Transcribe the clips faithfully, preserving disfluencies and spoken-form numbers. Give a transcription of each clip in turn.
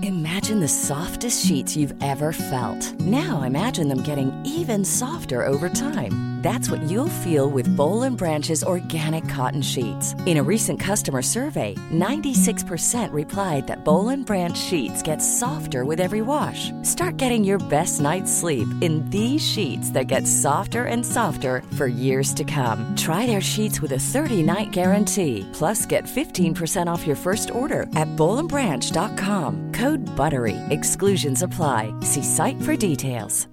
Imagine the softest sheets you've ever felt. Now imagine them getting even softer over time. That's what you'll feel with Boll and Branch's organic cotton sheets. In a recent customer survey, ninety-six percent replied that Boll and Branch sheets get softer with every wash. Start getting your best night's sleep in these sheets that get softer and softer for years to come. Try their sheets with a thirty-night guarantee. Plus, get fifteen percent off your first order at boll and branch dot com. Code BUTTERY. Exclusions apply. See site for details.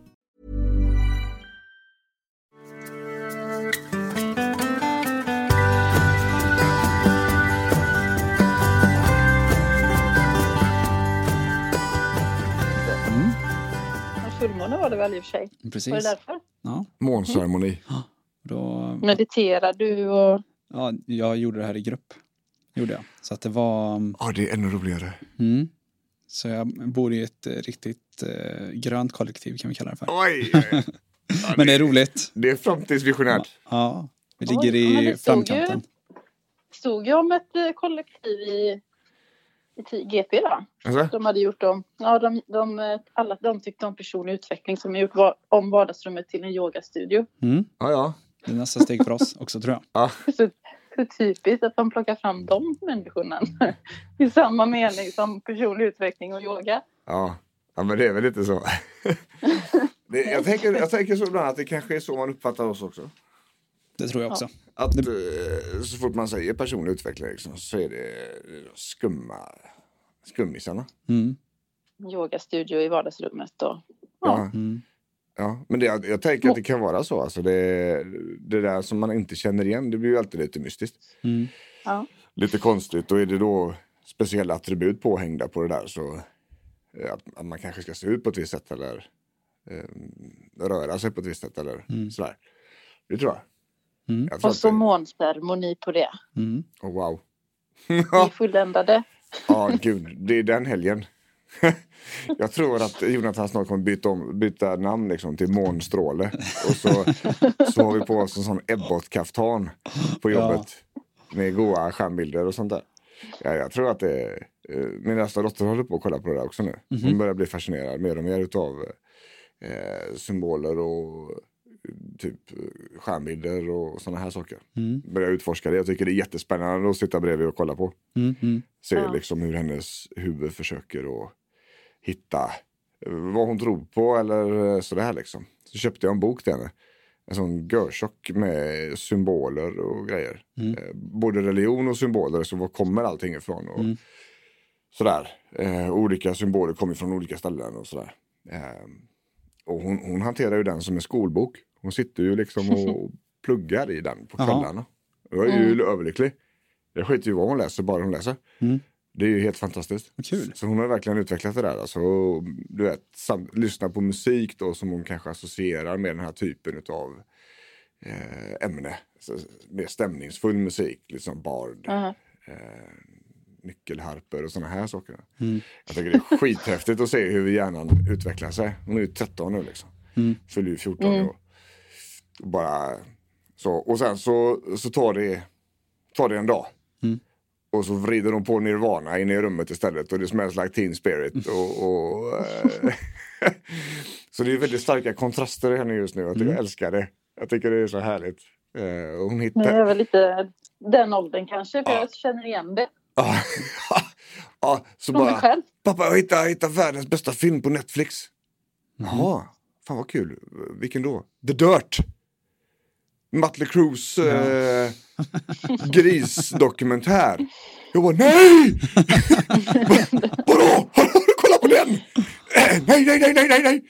Fullmåne var det väl i och för sig. Precis. Var det därför? Ja. Månceremoni. Ja. Då... Mediterar du och... Ja, jag gjorde det här i grupp. Gjorde jag. Så att det var... Ja, det är ännu roligare. Mm. Så jag bor i ett riktigt eh, grönt kollektiv kan vi kalla det för. Oj! Ja, men det är roligt. Det är framtidsvisionärt. Ja, vi ligger Oj, i men det stod framkanten. Ju, stod ju om ett eh, kollektiv i, i G P då. Alltså? De hade gjort om, ja de, de, alla de tyckte om personlig utveckling som har gjort var, om vardagsrummet till en yogastudio. Mm. Ja, ja. Det är nästa steg för oss också tror jag. Ja. Så, så typiskt att de plockar fram de människorna i samma mening som personlig utveckling och yoga. Ja, ja men det är väl lite så. det, jag, tänker, jag tänker så ibland att det kanske är så man uppfattar oss också. Det tror jag också. Ja. Att eh, så fort man säger personlig utveckling liksom, så är det skumma skummisarna. Mm. Yogastudio i vardagsrummet och Ja. ja. Mm. Ja, men det, jag, jag tänker att det kan vara så. Alltså det, det där som man inte känner igen, det blir ju alltid lite mystiskt. Mm. Ja. Lite konstigt. Och är det då speciella attribut påhängda på det där så att, att man kanske ska se ut på ett visst sätt eller eh, röra sig på ett visst sätt eller Mm. sådär. Det tror jag. Mm. jag tror Och så att det, månceremoni på det. Mm. oh, wow. Vi är fulländade. Ja, gud. Det är den helgen. Jag tror att Jonathan snart kommer byta, om, byta namn liksom, till Månstråle. Och så, så har vi på oss en sån Ebbot-kaftan på jobbet. Ja. Med goa skärmbilder och sånt där. Ja, jag tror att det är... Min nästa dotter håller på att kolla på det där också nu. Hon mm-hmm. börjar bli fascinerad mer och mer utav eh, symboler och typ skärmbilder och såna här saker. Mm. Börjar utforska det. Jag tycker det är jättespännande att sitta bredvid och kolla på. Mm-hmm. Se ja. liksom hur hennes huvud försöker att hitta vad hon tror på eller sådär liksom. Så köpte jag en bok till henne. En sån görtjock med symboler och grejer. Mm. Eh, både religion och symboler. Så var kommer allting ifrån? Och mm. sådär. Eh, olika symboler kommer från olika ställen och sådär. Eh, och hon, hon hanterar ju den som en skolbok. Hon sitter ju liksom och pluggar i den på kvällarna. Jag är ju mm. överlycklig. Jag skiter ju vad hon läser, bara hon läser. Mm. Det är ju helt fantastiskt. Kul. Så hon har verkligen utvecklat det där. Alltså, du vet, sam- lyssna på musik då som hon kanske associerar med den här typen av eh, ämne. Så, mer stämningsfull musik, liksom bard, uh-huh. eh, nyckelharper och såna här saker. Mm. Jag tycker det är skithäftigt att se hur hjärnan utvecklar sig. Hon är ju tretton nu liksom. Mm. Fyller ju fjorton mm. och, och bara så. Och sen så, så tar, det, tar det en dag. Mm. Och så vrider de på Nirvana in i rummet istället. Och det smells like Teen Spirit. Och, och, äh, så det är väldigt starka kontraster i henne just nu. Jag, mm. jag älskar det. Jag tycker det är så härligt. Uh, och hon hittar... Det är väl lite den åldern kanske. För ja. jag känner igen det. Ja, ja så Från bara... själv. Pappa, jag hittade, jag hittade världens bästa film på Netflix. Mm. Jaha, fan vad kul. Vilken då? The Dirt. Mötley Crues ja. eh, grisdokumentär. Jag bara, nej! Vadå? Kolla på den! nej, nej, nej, nej, nej, nej!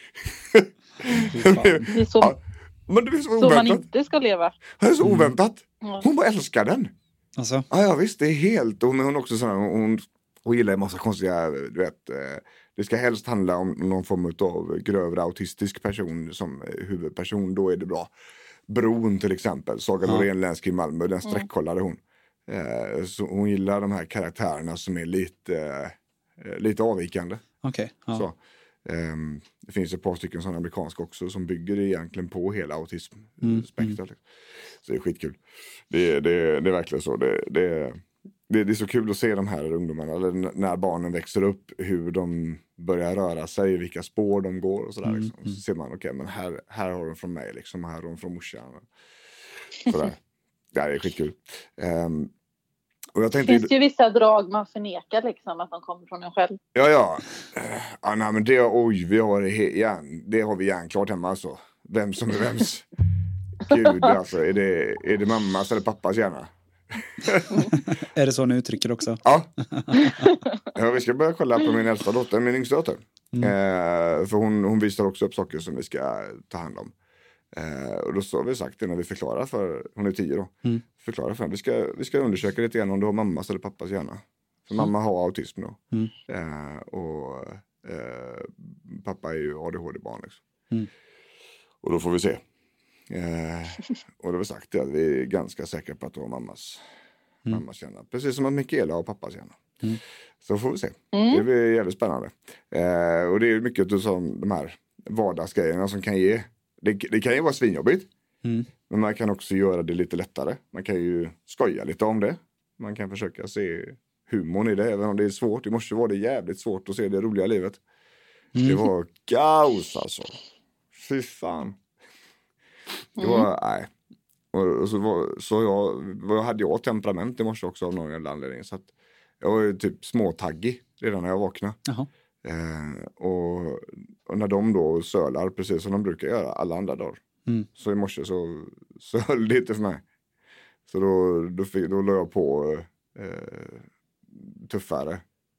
Det är så, ja, men det är så, så oväntat. man inte ska leva. Det är så oväntat. Hon bara älskar den. Alltså. Ja, ja, visst, det är helt. Och hon också sån här, hon, hon gillar en massa konstiga, du vet, det ska helst handla om någon form av grövre autistisk person som huvudperson, då är det bra. Bron till exempel, Saga Norén ja. Länsky i Malmö, den sträckkollade hon. Eh, så hon gillar de här karaktärerna som är lite, eh, lite avvikande. Okej. Okay. Ja. Så, eh, det finns ett par stycken sådana amerikanska också som bygger egentligen på hela autismspektrat. Mm. Så det är skitkul. Det, det, det är verkligen så. Det, det, det, det är så kul att se de här ungdomarna, eller n- när barnen växer upp, hur de börjar röra sig, vilka spår de går och sådär. Mm, Liksom. mm. Så ser man, okej, okay, men här, här har de från mig, liksom, här har de från morsan. Sådär. Det är skitkul. Um, och jag tänkte, det finns ju vissa drag man förnekar, liksom, att de kommer från en själv. Ja, ja. Uh, ah, nej, men det, oj, vi har det, he- järn, det har vi järnklart hemma alltså. Vem som är vems. Gud, alltså, är det, är det mammas eller pappas hjärna? Är det så ni uttrycker också? Ja. Ja, vi ska börja kolla på min äldsta dotter, min yngsta dotter. Mm. Eh, för hon, hon visar också upp saker som vi ska ta hand om. Eh, och då så har vi sagt det när vi förklarar för, hon är tio då. Mm. Förklarar för henne, vi ska, vi ska undersöka lite grann om du har mammas eller pappas hjärna. För mamma har autism då. Mm. Eh, och eh, pappa är ju A D H D-barn liksom. Mm. Och då får vi se. Eh, och då har vi sagt det, att vi är ganska säkra på att du har mammas, Mm. mammas hjärna. Precis som att Mikaela har pappas hjärna. Mm. Så får vi se. Mm. Det blir jävligt spännande. Eh, och det är mycket som de här vardagsgrejerna som kan ge. Det, det kan ju vara svinjobbigt. Mm. Men man kan också göra det lite lättare. Man kan ju skoja lite om det. Man kan försöka se humorn i det. Även om det är svårt. Det måste vara det jävligt svårt att se det roliga livet. Mm. Det var kaos alltså. Fy fan. Det var, nej. Och, och så, var, så jag, vad hade jag temperament i morse också av någon jävla anledning. Så att jag var ju typ småtaggig redan när jag vaknade. Jaha. Eh, och, och när de då sölar precis som de brukar göra alla andra dagar. Mm. Så i morse så, så höll det inte för mig. Så då, då, fick, då la jag på eh, tuffare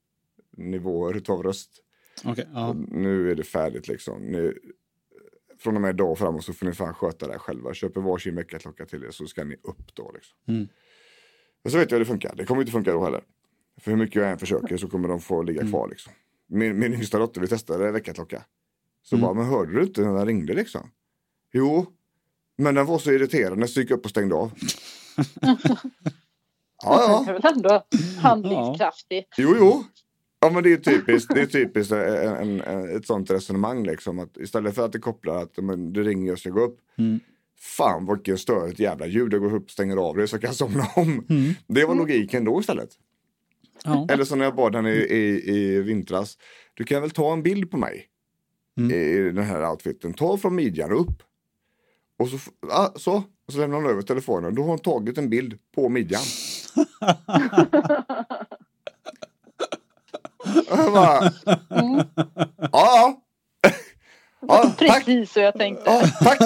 nivåer utav röst. Okej, ja. Och nu är det färdigt liksom. Nu, från och med idag framåt så får ni fan sköta det här själva. Köper varsin väckarklocka till er så ska ni upp då liksom. Mm. Men så vet jag hur det funkar. Det kommer inte funka då heller. För hur mycket jag än försöker så kommer de få ligga Mm. kvar liksom. Min, min yngsta dotter, vi testade väckarklocka. Så Mm. bara, men hörde du inte när den ringde liksom? Jo, men den var så irriterande så gick jag upp och stängde av. Ja, ja. Det är väl ändå handlingskraftigt. Jo, jo. Ja, men det är typiskt, det är typiskt en, en, en, ett sånt resonemang liksom. Att istället för att det kopplar att men, det ringer och ska gå upp. Mm. Fan, vilken störigt jävla ljud. Jag går upp och stänger av det så kan jag somna om. Mm. Det var logiken då istället. Ja. Eller så när jag bad henne i, i, i vintras. Du kan väl ta en bild på mig. Mm. I den här outfiten. Ta från midjan upp. Och så, ah, så, och så lämnar hon över telefonen. Då har hon tagit en bild på midjan. Och jag bara, Mm. ja, ja, tack. Precis så jag tänkte. Ja, tack.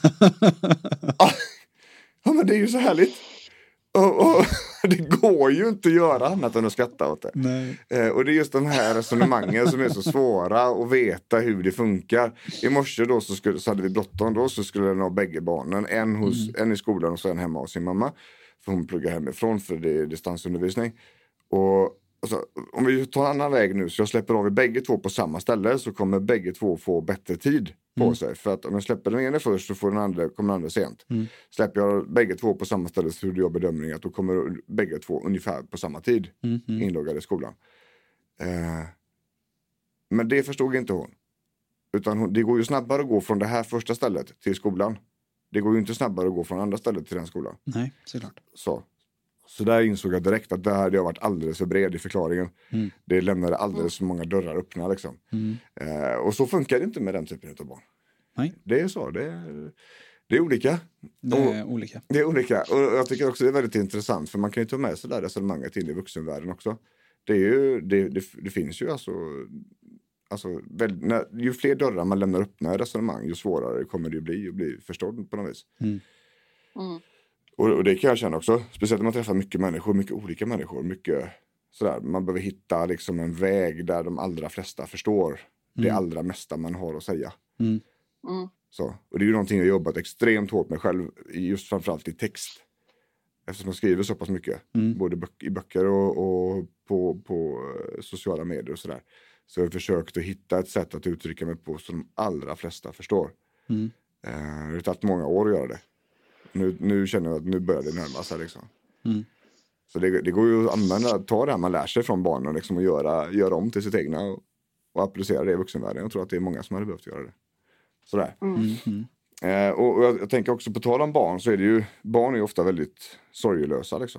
Ja, ja, men det är ju så härligt. Och, och, det går ju inte att göra annat än att skratta åt det. Nej. Eh, och det är just de här resonemangen som är så svåra att veta hur det funkar. I morse då så, skulle, så hade vi bråttom då så skulle den ha bägge barnen. En, hos, Mm. en i skolan och sen hemma hos sin mamma. För hon pluggar hemifrån för det är distansundervisning. Och alltså, om vi tar en annan väg nu så jag släpper av i bägge två på samma ställe så kommer bägge två få bättre tid på Mm. sig. För att om jag släpper den ena först så får den andra, kommer den andra sent. Mm. Släpper jag bägge två på samma ställe så gjorde jag bedömning att då kommer bägge två ungefär på samma tid Mm. Mm. inloggade i skolan. Eh, men det förstod inte hon. Utan hon, det går ju snabbare att gå från det här första stället till skolan. Det går ju inte snabbare att gå från andra stället till den skolan. Nej, såklart. Så. Så där insåg jag direkt att där hade jag varit alldeles för bred i förklaringen. Mm. Det lämnade alldeles för många dörrar öppna liksom. Mm. Eh, och så funkar det inte med den typen av barn. Nej. Det är så, det är, det är olika. Det är Och, olika. det är olika. Och jag tycker också det är väldigt intressant för man kan ju ta med sig det där resonemanget in i vuxenvärlden också. Det, är ju, det, det, det finns ju alltså, alltså väl, när, ju fler dörrar man lämnar öppna i resonemang ju svårare kommer det ju bli att bli förstådd på något vis. Mm. Mm. Och, och det kan jag känna också, speciellt när man träffar mycket människor, mycket olika människor, mycket sådär, man behöver hitta liksom en väg där de allra flesta förstår det Mm. allra mesta man har att säga. Mm. Mm. Så. Och det är ju någonting jag jobbat extremt hårt med själv, just framförallt i text. Eftersom jag skriver så pass mycket, Mm. både böck, i böcker och, och på, på uh, sociala medier och sådär. Så jag har försökt att hitta ett sätt att uttrycka mig på som de allra flesta förstår. Mm. Uh, det har tagit många år att göra det. Nu, nu känner jag att nu börjar det närma sig liksom. Mm. Så det, det går ju att använda, ta det här man lär sig från barnen liksom, och göra, göra om till sitt egna och, och applicera det i vuxenvärlden. Jag tror att det är många som hade behövt göra det. Sådär. Mm. Mm. Mm. Eh, och och jag, jag tänker också på tal om barn så är det ju, barn är ju ofta väldigt sorgelösa liksom.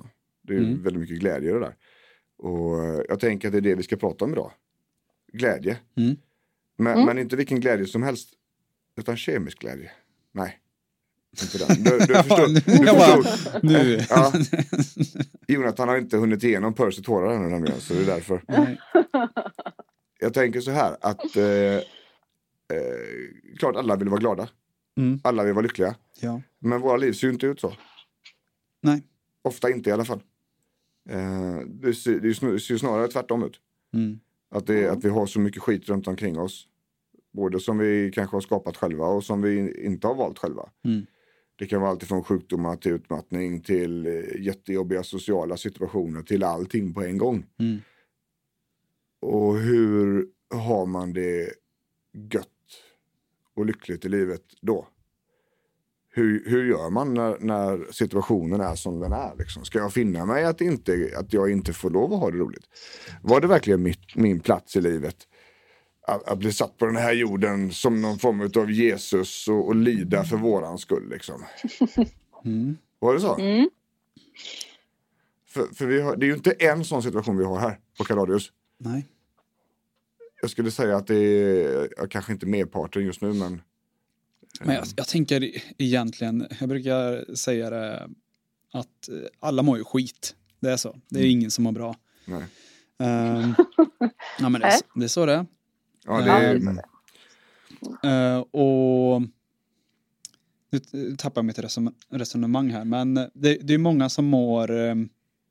Det är Mm. väldigt mycket glädje i det där. Och jag tänker att det är det vi ska prata om idag. Glädje. Mm. Men, Mm. men inte vilken glädje som helst. Utan kemisk glädje. Nej. Inte den. Du, du förstår. Du Jag bara, förstår. nu. Ja. Jonathan har inte hunnit igenom Percy tårar ännu nämligen. Så det är därför. Nej. Jag tänker så här. Att eh, eh, klart alla vill vara glada. Mm. Alla vill vara lyckliga. Ja. Men våra liv ser ju inte ut så. Nej. Ofta inte i alla fall. Eh, det, ser, det ser ju snarare tvärtom ut. Mm. Att, det, att vi har så mycket skit runt omkring oss. Både som vi kanske har skapat själva och som vi inte har valt själva. Mm. Det kan vara allt från sjukdomar till utmattning till eh, jättejobbiga sociala situationer till allting på en gång. Mm. Och hur har man det gött och lyckligt i livet då? Hur, hur gör man när, när situationen är som den är? Liksom? Ska jag finna mig att, inte, att jag inte får lov att ha det roligt? Var det verkligen mitt, min plats i livet? Att, att bli satt på den här jorden som någon form av Jesus och, och lida för våran skull. Liksom. Mm. Var det så? Mm. För, för vi har, det är ju inte en sån situation vi har här på Kaladius. Nej. Jag skulle säga att det är ja, kanske inte merparten just nu, men... Men jag, jag tänker egentligen, jag brukar säga det, att alla mår ju skit. Det är så. Det är ingen som mår bra. Nej. Um, ja, men det, är- det är så det är. Ja, det är... Mm. Uh, och nu tappar jag mitt reson- resonemang här, men det, det är många som mår um,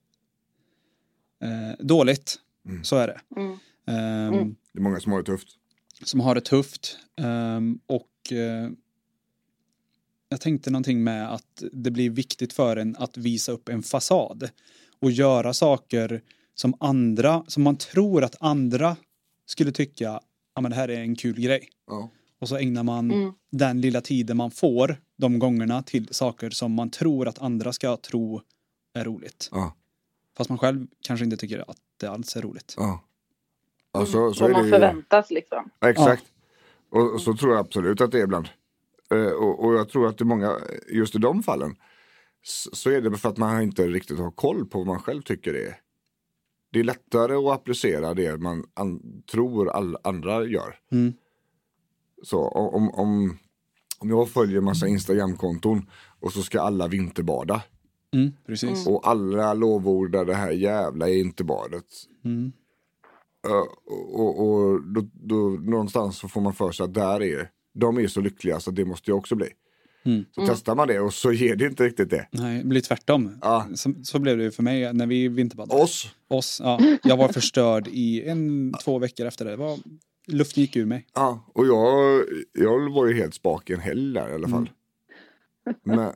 uh, dåligt. Mm. Så är det. Mm. Um, Mm. Det är många som har det tufft. Som har det tufft. Um, och uh, jag tänkte någonting med att det blir viktigt för en att visa upp en fasad. Och göra saker som andra, som man tror att andra skulle tycka, ja men det här är en kul grej. Ja. Och så ägnar man Mm. den lilla tiden man får de gångerna till saker som man tror att andra ska tro är roligt. Ja. Fast man själv kanske inte tycker att det alls är roligt. Ja. Ja, så, så Vad är det man ju. förväntas liksom. Ja, exakt. Och, och så tror jag absolut att det är ibland. Uh, och, och jag tror att det är många, just i de fallen, så, så är det för att man inte riktigt har koll på vad man själv tycker det är. Det är lättare att applicera det man an, tror alla andra gör. Mm. Så om, om, om jag följer massa Instagram-konton och så ska alla vinterbada. Mm, precis. Och alla lovordar det här jävla vinterbadet. Mm. Uh, och och då, då någonstans så får man för sig att där är de är så lyckliga så det måste jag också bli. Mm. Så mm. testar man det och så ger det inte riktigt det. Nej, det blir tvärtom. Ja. Så, så blev det ju för mig när vi vinterbadade. Oss? Oss, ja. Jag var förstörd i en, två veckor efter det. det var, luften gick ur mig. Ja, och jag, jag var ju helt spak i en helg där i alla fall. Mm. Men,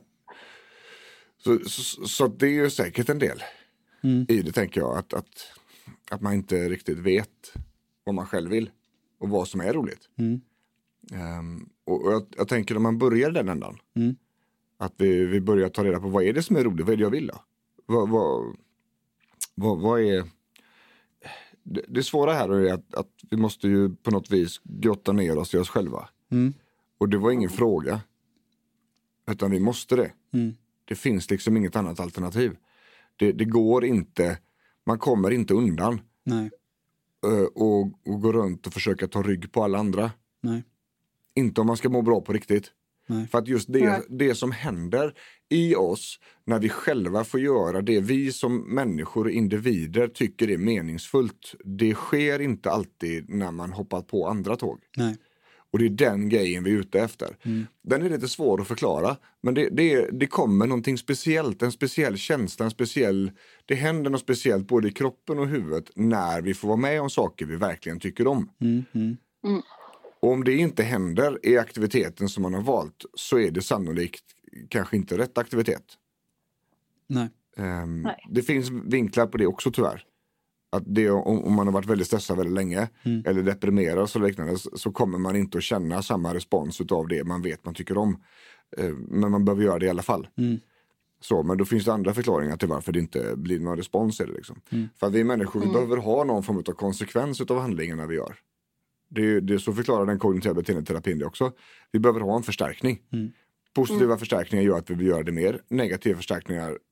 så, så, så det är ju säkert en del Mm. i det, tänker jag. Att, att, att man inte riktigt vet vad man själv vill och vad som är roligt. Mm. Um, och och jag, jag tänker när man börjar den ändan. Mm. Att vi, vi börjar ta reda på vad är det som är roligt, vad är det jag vill då? Vad, vad, vad, vad är... Det, det svåra här är att, att vi måste ju på något vis grotta ner oss i oss själva. Mm. Och det var ingen fråga. Utan vi måste det. Mm. Det finns liksom inget annat alternativ. Det, det går inte, man kommer inte undan. Nej. Uh, och, och gå runt och försöka ta rygg på alla andra. Nej. Inte om man ska må bra på riktigt. Nej. För att just det, Nej. det som händer i oss när vi själva får göra det vi som människor och individer tycker är meningsfullt. Det sker inte alltid när man hoppar på andra tåg. Nej. Och det är den grejen vi är ute efter. Mm. Den är lite svår att förklara. Men det, det, det kommer någonting speciellt. En speciell känsla. En speciell, det händer något speciellt både i kroppen och huvudet. När vi får vara med om saker vi verkligen tycker om. Mm. Mm. Och om det inte händer i aktiviteten som man har valt. Så är det sannolikt kanske inte rätt aktivitet. Nej. Um, Nej. Det finns vinklar på det också tyvärr. Att det, om, om man har varit väldigt stressad väldigt länge. Mm. Eller deprimerad så liknande. Så, så kommer man inte att känna samma respons av det man vet man tycker om. Uh, men man behöver göra det i alla fall. Mm. Så, men då finns det andra förklaringar till varför det inte blir någon respons i det. Liksom. Mm. För att vi människor vi Mm. behöver ha någon form av konsekvens av handlingarna vi gör. Det, det så förklarar den kognitiva beteendeterapin det också. Vi behöver ha en förstärkning. Mm. Positiva Mm. förstärkningar gör att vi vill göra det mer. Negativa förstärkningar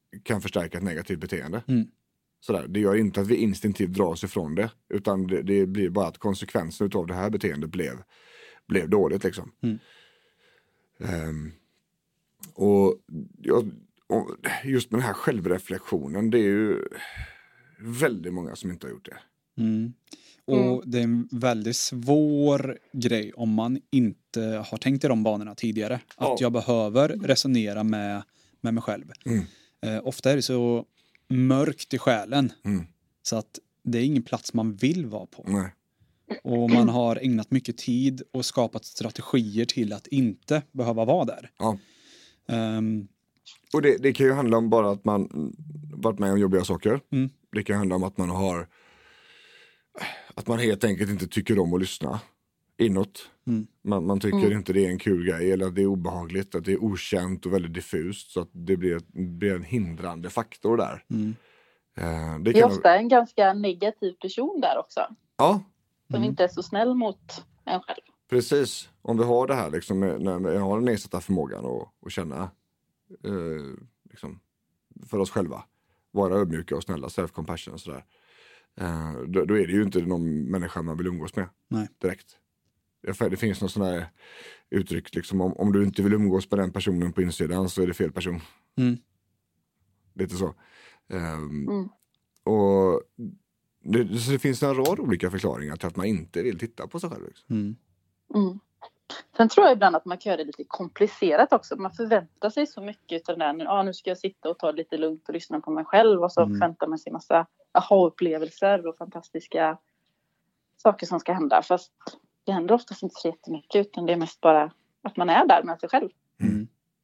kan förstärka ett negativt beteende. Mm. Sådär. Det gör inte att vi instinktivt drar oss ifrån det, utan det, det blir bara att konsekvensen av det här beteendet blev, blev dåligt liksom. Mm. Um, och, ja, och just med den här självreflektionen, det är ju väldigt många som inte har gjort det. Mm. Och Mm. det är en väldigt svår grej om man inte har tänkt i de banorna tidigare. Att Ja. jag behöver resonera med, med mig själv. Mm. Eh, ofta är det så mörkt i själen. Mm. Så att det är ingen plats man vill vara på. Nej. Och man har ägnat mycket tid och skapat strategier till att inte behöva vara där. Ja. Um, Och det, det kan ju handla om bara att man varit med om jobbiga saker. Mm. Det kan handla om att man har att man helt enkelt inte tycker om att lyssna inåt. Mm. Man, man tycker Mm. inte det är en kul grej, eller att det är obehagligt, att det är okänt och väldigt diffust, så att det blir, blir en hindrande faktor där. mm. Eh, det Det är kan, ofta en ganska negativ person där också. ja, Som Mm. inte är så snäll mot en själv. precis. Om vi har det här liksom, med- när vi har den nedsatta förmågan att, att känna eh, liksom, för oss själva, vara ödmjuka och snälla, self-compassion och sådär. Eh, då, då är det ju inte någon människa man vill umgås med. Nej. Direkt. Det finns någon sån här uttryck liksom, om, om du inte vill umgås med den personen på insidan så är det fel person. Mm. Lite så. Um, Mm. och det, så det finns en rad olika förklaringar till att man inte vill titta på sig själv. Liksom. Mm. Mm. Sen tror jag ibland att man kan göra det lite komplicerat också. Man förväntar sig så mycket av den där. Ah, nu ska jag sitta och ta det lite lugnt och lyssna på mig själv. Och så Mm. förväntar man sig massa aha-upplevelser och fantastiska saker som ska hända. Fast det händer oftast inte så jättemycket. Utan det är mest bara att man är där med sig själv. Mm.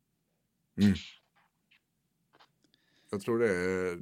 Jag tror det är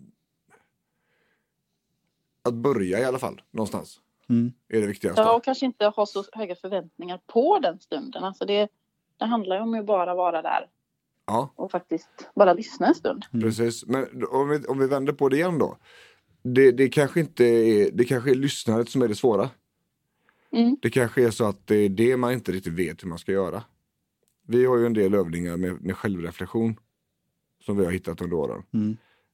att börja i alla fall, någonstans. Mm. Är det viktigaste. Ja, och kanske inte ha så höga förväntningar på den stunden. Alltså det, det handlar ju om att bara vara där. Ja, Och faktiskt bara lyssna en stund. Mm. precis. Men om vi, om vi vänder på det igen då. Det, det kanske inte är, det kanske är lyssnandet som är det svåra. Mm. Det kanske är så att det är det man inte riktigt vet hur man ska göra. Vi har ju en del övningar med, med självreflektion som vi har hittat under åren. Mm.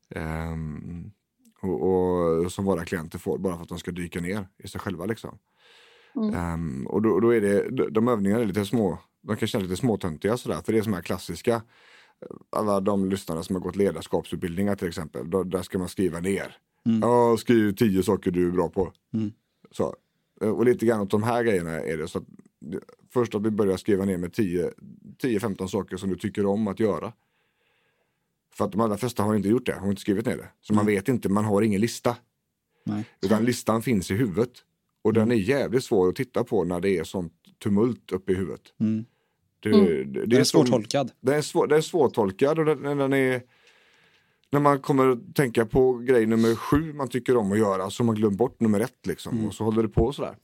Ehm, och, och som våra klienter får bara för att de ska dyka ner i sig själva liksom. Mm. Ehm, och då, då är det, de, de övningarna är lite små, de kan kännas lite småtöntiga sådär, för det är som här klassiska, alla de lyssnare som har gått ledarskapsutbildningar till exempel, då, där ska man skriva ner. Mm. Ja, skriv tio saker du är bra på. Mm. Så. Och lite grann åt de här grejerna är det så att först att vi börjar skriva ner med tio femton saker som du tycker om att göra. För att de allra flesta har inte gjort det, har inte skrivit ner det. Så man vet inte, man har ingen lista. Nej. Utan listan finns i huvudet. Och den är jävligt svår att titta på när det är sånt tumult uppe i huvudet. Mm. Det, Mm. det, det Den är som- svårtolkad. Den är, svår, den är svårtolkad och den, den är... När man kommer att tänka på grej nummer sju man tycker om att göra, så har man glömt bort nummer ett liksom. Mm. Och så håller det på sådär.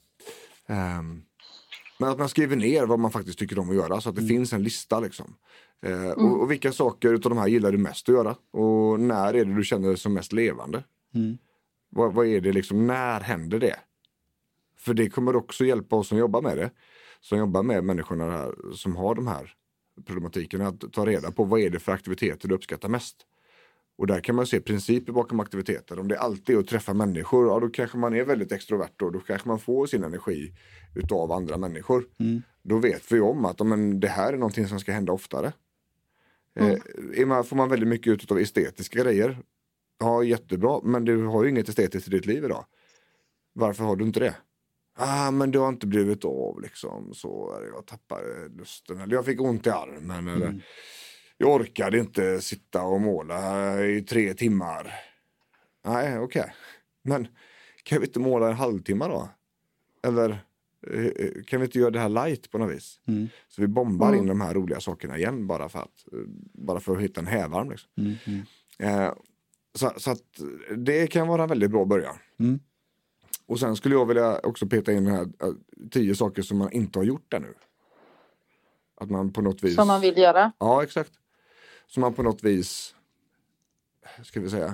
Um, men att man skriver ner vad man faktiskt tycker om att göra, så att det Mm. finns en lista liksom. Uh, och, och vilka saker utav de här gillar du mest att göra? Och när är det du känner dig som mest levande? Mm. Vad, vad är det liksom, när händer det? För det kommer också hjälpa oss som jobbar med det. Som jobbar med människorna här, som har de här problematiken, att ta reda på vad är det för aktiviteter du uppskattar mest. Och där kan man se principer bakom aktiviteter. Om det alltid är att träffa människor, ja, då kanske man är väldigt extrovert och då kanske man får sin energi utav andra människor. Mm. Då vet vi om att men, det här är någonting som ska hända oftare. Mm. Eh, är man, får man väldigt mycket ut av estetiska grejer, ja, jättebra, men du har ju inget estetiskt i ditt liv idag. Varför har du inte det? Ah, men det har inte blivit av liksom, så jag tappade lusten, eller jag fick ont i armen, eller Mm. jag orkade inte sitta och måla i tre timmar. Nej, okej. Okay. Men kan vi inte måla en halvtimme då? Eller eh, kan vi inte göra det här light på något vis? Mm. Så vi bombar Mm. in de här roliga sakerna igen bara för att, bara för att hitta en hävarm. Liksom. Mm. Mm. Eh, så, så att det kan vara en väldigt bra början. Mm. Och sen skulle jag vilja också peta in den här uh, tio saker som man inte har gjort ännu. Att man på något vis... Som man vill göra. Ja, exakt. Som man på något vis, ska vi säga,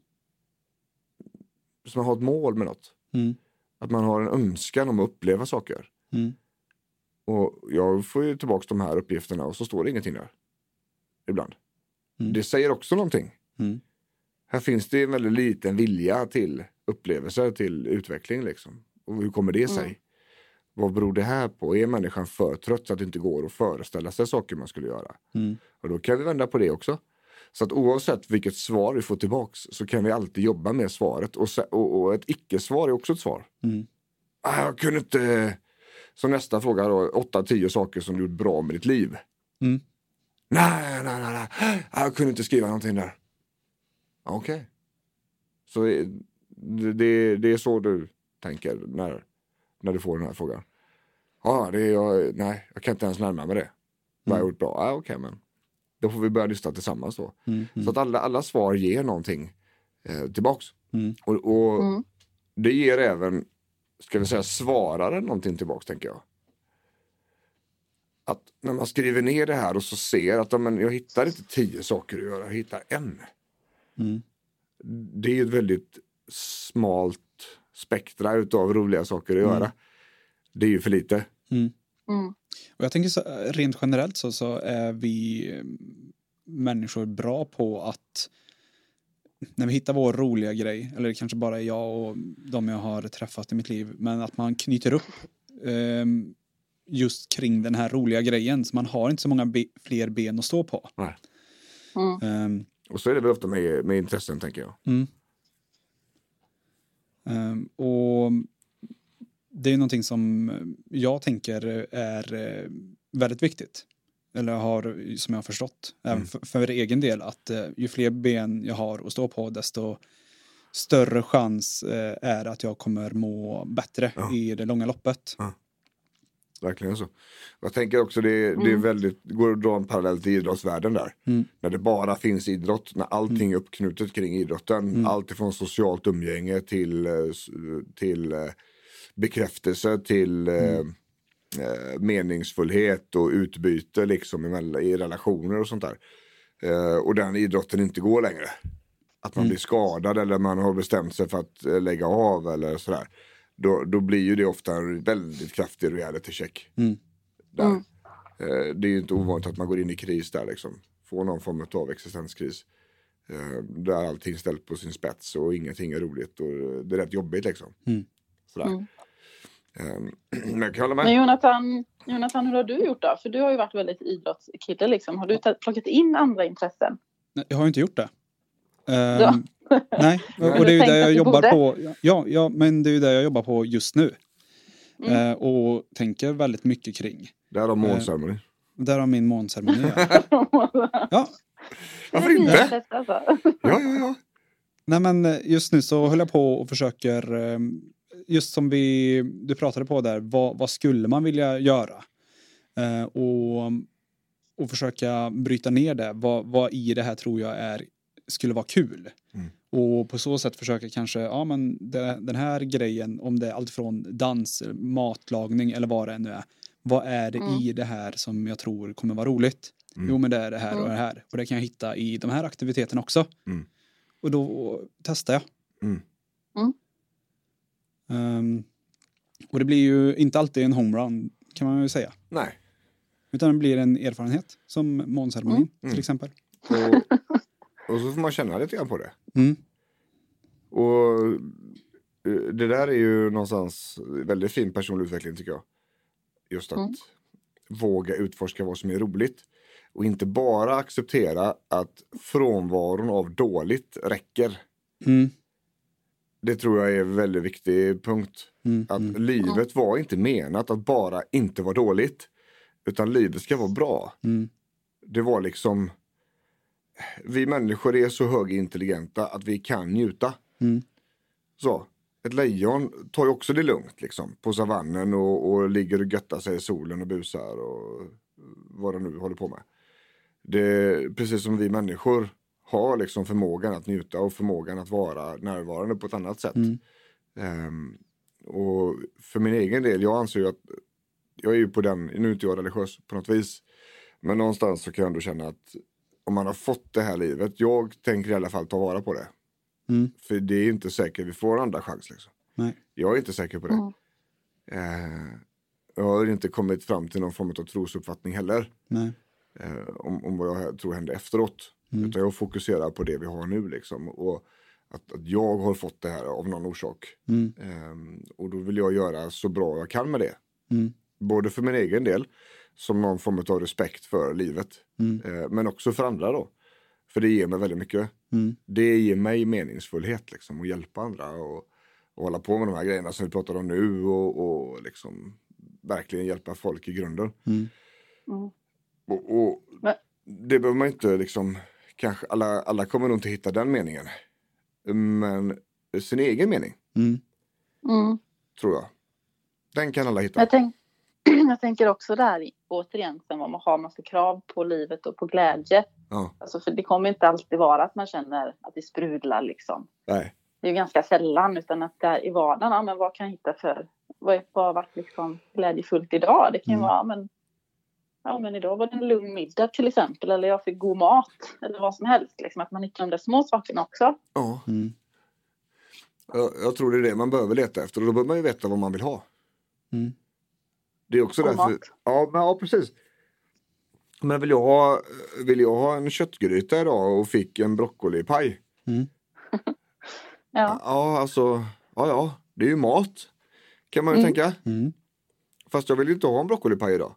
som man har ett mål med något. Mm. Att man har en önskan om att uppleva saker. Mm. Och jag får ju tillbaka de här uppgifterna och så står det ingenting där. Ibland. Mm. Det säger också någonting. Mm. Här finns det en väldigt liten vilja till upplevelser, till utveckling liksom. Och hur kommer det sig? Mm. Vad beror det här på? Är människan för trött så att det inte går att föreställa sig saker man skulle göra? Mm. Och då kan vi vända på det också. Så att oavsett vilket svar vi får tillbaks så kan vi alltid jobba med svaret. Och, och, och ett icke-svar är också ett svar. Mm. Ah, jag kunde inte... Så nästa fråga då, åtta, tio saker som du gjort bra med ditt liv. Mm. Nej, nej, nej, nej. Jag kunde inte skriva någonting där. Okej. Okay. Så det, det, det är så du tänker när, när du får den här frågan. Ja, det är jag, nej, jag kan inte ens närma mig det. Vad har jag gjort bra? Ja, okej, okay, men då får vi börja lyssna tillsammans då. Mm, mm. Så att alla, alla svar ger någonting eh, tillbaks. Mm. Och, och mm. det ger även, ska vi säga, svararen någonting tillbaks, tänker jag. Att när man skriver ner det här och så ser att men, jag hittar inte tio saker att göra, jag hittar en. Mm. Det är ju ett väldigt smalt spektra utav roliga saker att göra. Mm. Det är ju för lite. Mm. Mm. Och jag tänker så, rent generellt så, så är vi människor bra på att när vi hittar vår roliga grej, eller det kanske bara är jag och de jag har träffat i mitt liv, men att man knyter upp eh, just kring den här roliga grejen, så man har inte så många be- fler ben att stå på. Nej. Mm. Um, och så är det väl ofta med, med intressen, tänker jag. Mm. Um, och det är någonting som jag tänker är väldigt viktigt. Eller har, som jag har förstått, även mm. för, för egen del, att uh, ju fler ben jag har att stå på, desto större chans uh, är att jag kommer må bättre ja. i det långa loppet. Ja. Verkligen så. Jag tänker också det, mm. det är väldigt, går att dra en parallell till idrottsvärlden där. Mm. När det bara finns idrott, när allting är uppknutet kring idrotten. Mm. Allt ifrån socialt umgänge till, till bekräftelse, till mm. eh, meningsfullhet och utbyte liksom i, i relationer och sånt där. Eh, och den idrotten inte går längre. Att man mm. blir skadad eller man har bestämt sig för att lägga av eller sådär. Då, då blir ju det ofta en väldigt kraftig reality check. Mm. Där. Mm. Eh, det är ju inte ovanligt att man går in i kris där liksom. Får någon form av existenskris. Eh, där allting ställt på sin spets och ingenting är roligt. Och det är rätt jobbigt liksom. Mm. Sådär. Mm. Eh, men jag kan hålla med. Men Jonathan, Jonathan, hur har du gjort då? För du har ju varit väldigt idrottskille liksom. Har du t- plockat in andra intressen? Nej, jag har inte gjort det. Um, ja. Nej, och det är ju det jag jobbar på. Ja, ja, men det är ju det jag jobbar på just nu. Mm. Uh, och tänker väldigt mycket kring. Där har månceremoni. Uh, där har min månceremoni. Ja. Varför inte? Ja, ja, ja. Nej, men just nu så håller jag på och försöker, just som vi, du pratade på där, vad, vad skulle man vilja göra? Uh, och, och försöka bryta ner det. Vad, vad i det här tror jag är skulle vara kul. Mm. Och på så sätt försöka kanske, ja men det, den här grejen, om det är allt från dans, matlagning eller vad det nu är. Vad är det mm. i det här som jag tror kommer vara roligt? Mm. Jo men det är det här mm. och det här. Och det kan jag hitta i de här aktiviteterna också. Mm. Och då testar jag. Mm. Mm. Um, och det blir ju inte alltid en homerun kan man ju säga. Nej. Utan det blir en erfarenhet som månceremonin mm. till exempel. Och Och så får man känna lite grann på det. Mm. Och det där är ju någonstans väldigt fin personlig utveckling tycker jag. Just att mm. våga utforska vad som är roligt. Och inte bara acceptera att frånvaron av dåligt räcker. Mm. Det tror jag är en väldigt viktig punkt. Mm. Att mm. livet var inte menat att bara inte vara dåligt. Utan livet ska vara bra. Mm. Det var liksom... Vi människor är så högintelligenta att vi kan njuta. Mm. Så, ett lejon tar ju också det lugnt liksom, på savannen och, och ligger och göttar sig i solen och busar och vad det nu håller på med. Det, precis som vi människor har liksom förmågan att njuta och förmågan att vara närvarande på ett annat sätt. Mm. Um, och för min egen del, jag anser ju att jag är ju på den, nu är inte jag religiös på något vis, men någonstans så kan jag ändå känna att om man har fått det här livet, jag tänker i alla fall ta vara på det. Mm. För det är inte säkert vi får en andra chans liksom. Nej. Jag är inte säker på det. Mm. Eh, jag har inte kommit fram till någon form av trosuppfattning heller. Nej. Eh, om, om vad jag tror händer efteråt. Mm. Utan jag fokuserar på det vi har nu liksom. Och att, att jag har fått det här av någon orsak. Mm. Um, och då vill jag göra så bra jag kan med det. Mm. Både för min egen del, som någon form av respekt för livet. Mm. Uh, men också för andra då. För det ger mig väldigt mycket. Mm. Det ger mig meningsfullhet liksom. Att hjälpa andra och, och hålla på med de här grejerna som vi pratar om nu. Och, och liksom verkligen hjälpa folk i grunden. Mm. Mm. Och, och det behöver man inte liksom, kanske alla, alla kommer nog inte hitta den meningen. Men sin egen mening, Mm. Mm. tror jag. Den kan alla hitta. Jag, tänk, jag tänker också där, återigen, som om man har massa krav på livet och på glädje. Ja. Alltså, för det kommer inte alltid vara att man känner att det sprudlar liksom. Nej. Det är ju ganska sällan, utan att där i vardagen, ja, men vad kan jag hitta för, vad har varit liksom glädjefullt idag? Det kan ju Mm. vara, men ja, men idag var det en lugn middag till exempel. Eller jag fick god mat. Eller vad som helst. Liksom, att man hittar de där små sakerna också. Ja. Mm. Jag, jag tror det är det man behöver leta efter. Och då behöver man ju veta vad man vill ha. Mm. Det är också Och därför. mat. Ja, men, ja, precis. Men vill jag, ha, vill jag ha en köttgryta idag och fick en broccolipaj? Mm. Ja. Ja, alltså. Ja, ja. Det är ju mat. Kan man ju Mm. tänka. Mm. Fast jag vill ju inte ha en broccolipaj idag.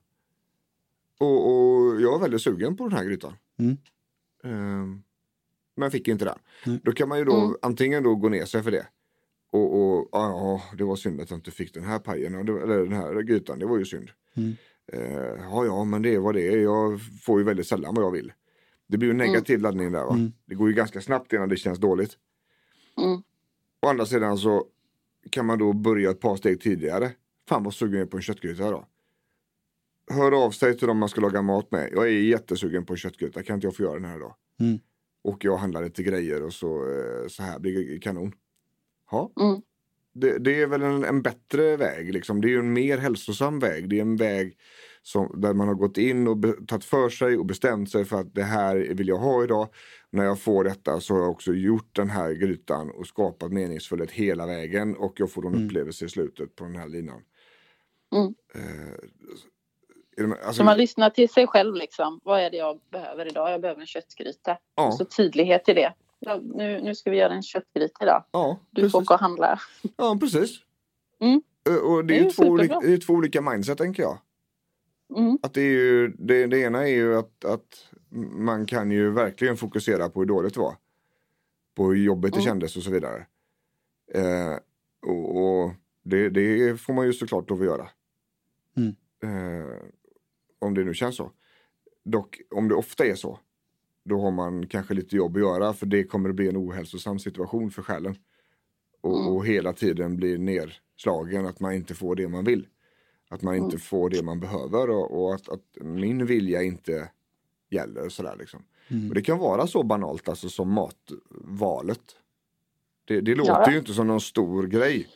Och, och jag är väldigt sugen på den här grytan. Mm. Um, men fick inte den. Mm. Då kan man ju då Mm. antingen då gå ner sig för det. Och, och ja, ja, det var synd att jag inte fick den här pajen. Eller den här grytan, det var ju synd. Mm. Uh, ja, ja, men det är vad det är. Jag får ju väldigt sällan vad jag vill. Det blir ju en negativ laddning där va. Mm. Det går ju ganska snabbt innan det känns dåligt. Mm. Å andra sidan så kan man då börja ett par steg tidigare. Fan vad sugen jag är på en köttgryta då. Hör av sig till dem man ska laga mat med. Jag är jättesugen på en köttgryta. Kan inte jag få göra den här då? Mm. Och jag handlar lite grejer och så, eh, så här blir det kanon. Ja. Mm. Det, det är väl en, en bättre väg liksom. Det är ju en mer hälsosam väg. Det är en väg som, där man har gått in och be, tagit för sig och bestämt sig för att det här vill jag ha idag. När jag får detta så har jag också gjort den här grytan och skapat meningsfullhet hela vägen. Och jag får en Mm. upplevelse i slutet på den här linan. Mm. Eh, är det, alltså, Så man lyssnar till sig själv liksom. Vad är det jag behöver idag? Jag behöver en köttgryta. ja, Och så tydlighet i det. Ja, nu, nu ska vi göra en köttgryta idag. ja, Du precis. får gå och handla. Ja, precis. Mm. Eh, Och det är Det är ju ju två, olika, superbra. det är två olika mindset tänker jag. Mm. Att det, är ju, det, det ena är ju att, att man kan ju verkligen fokusera på hur dåligt det var. På hur jobbigt det Mm. kändes och så vidare. Eh, och och det, det får man ju såklart lov att göra. Mm. Eh, om det nu känns så. Dock, om det ofta är så. Då har man kanske lite jobb att göra. För det kommer att bli en ohälsosam situation för själen. Och, Mm. och hela tiden blir nedslagen att man inte får det man vill. Att man inte Mm. får det man behöver och, och att, att min vilja inte gäller sådär liksom. Mm. Och det kan vara så banalt alltså som matvalet. Det, det låter Ja. ju inte som någon stor grej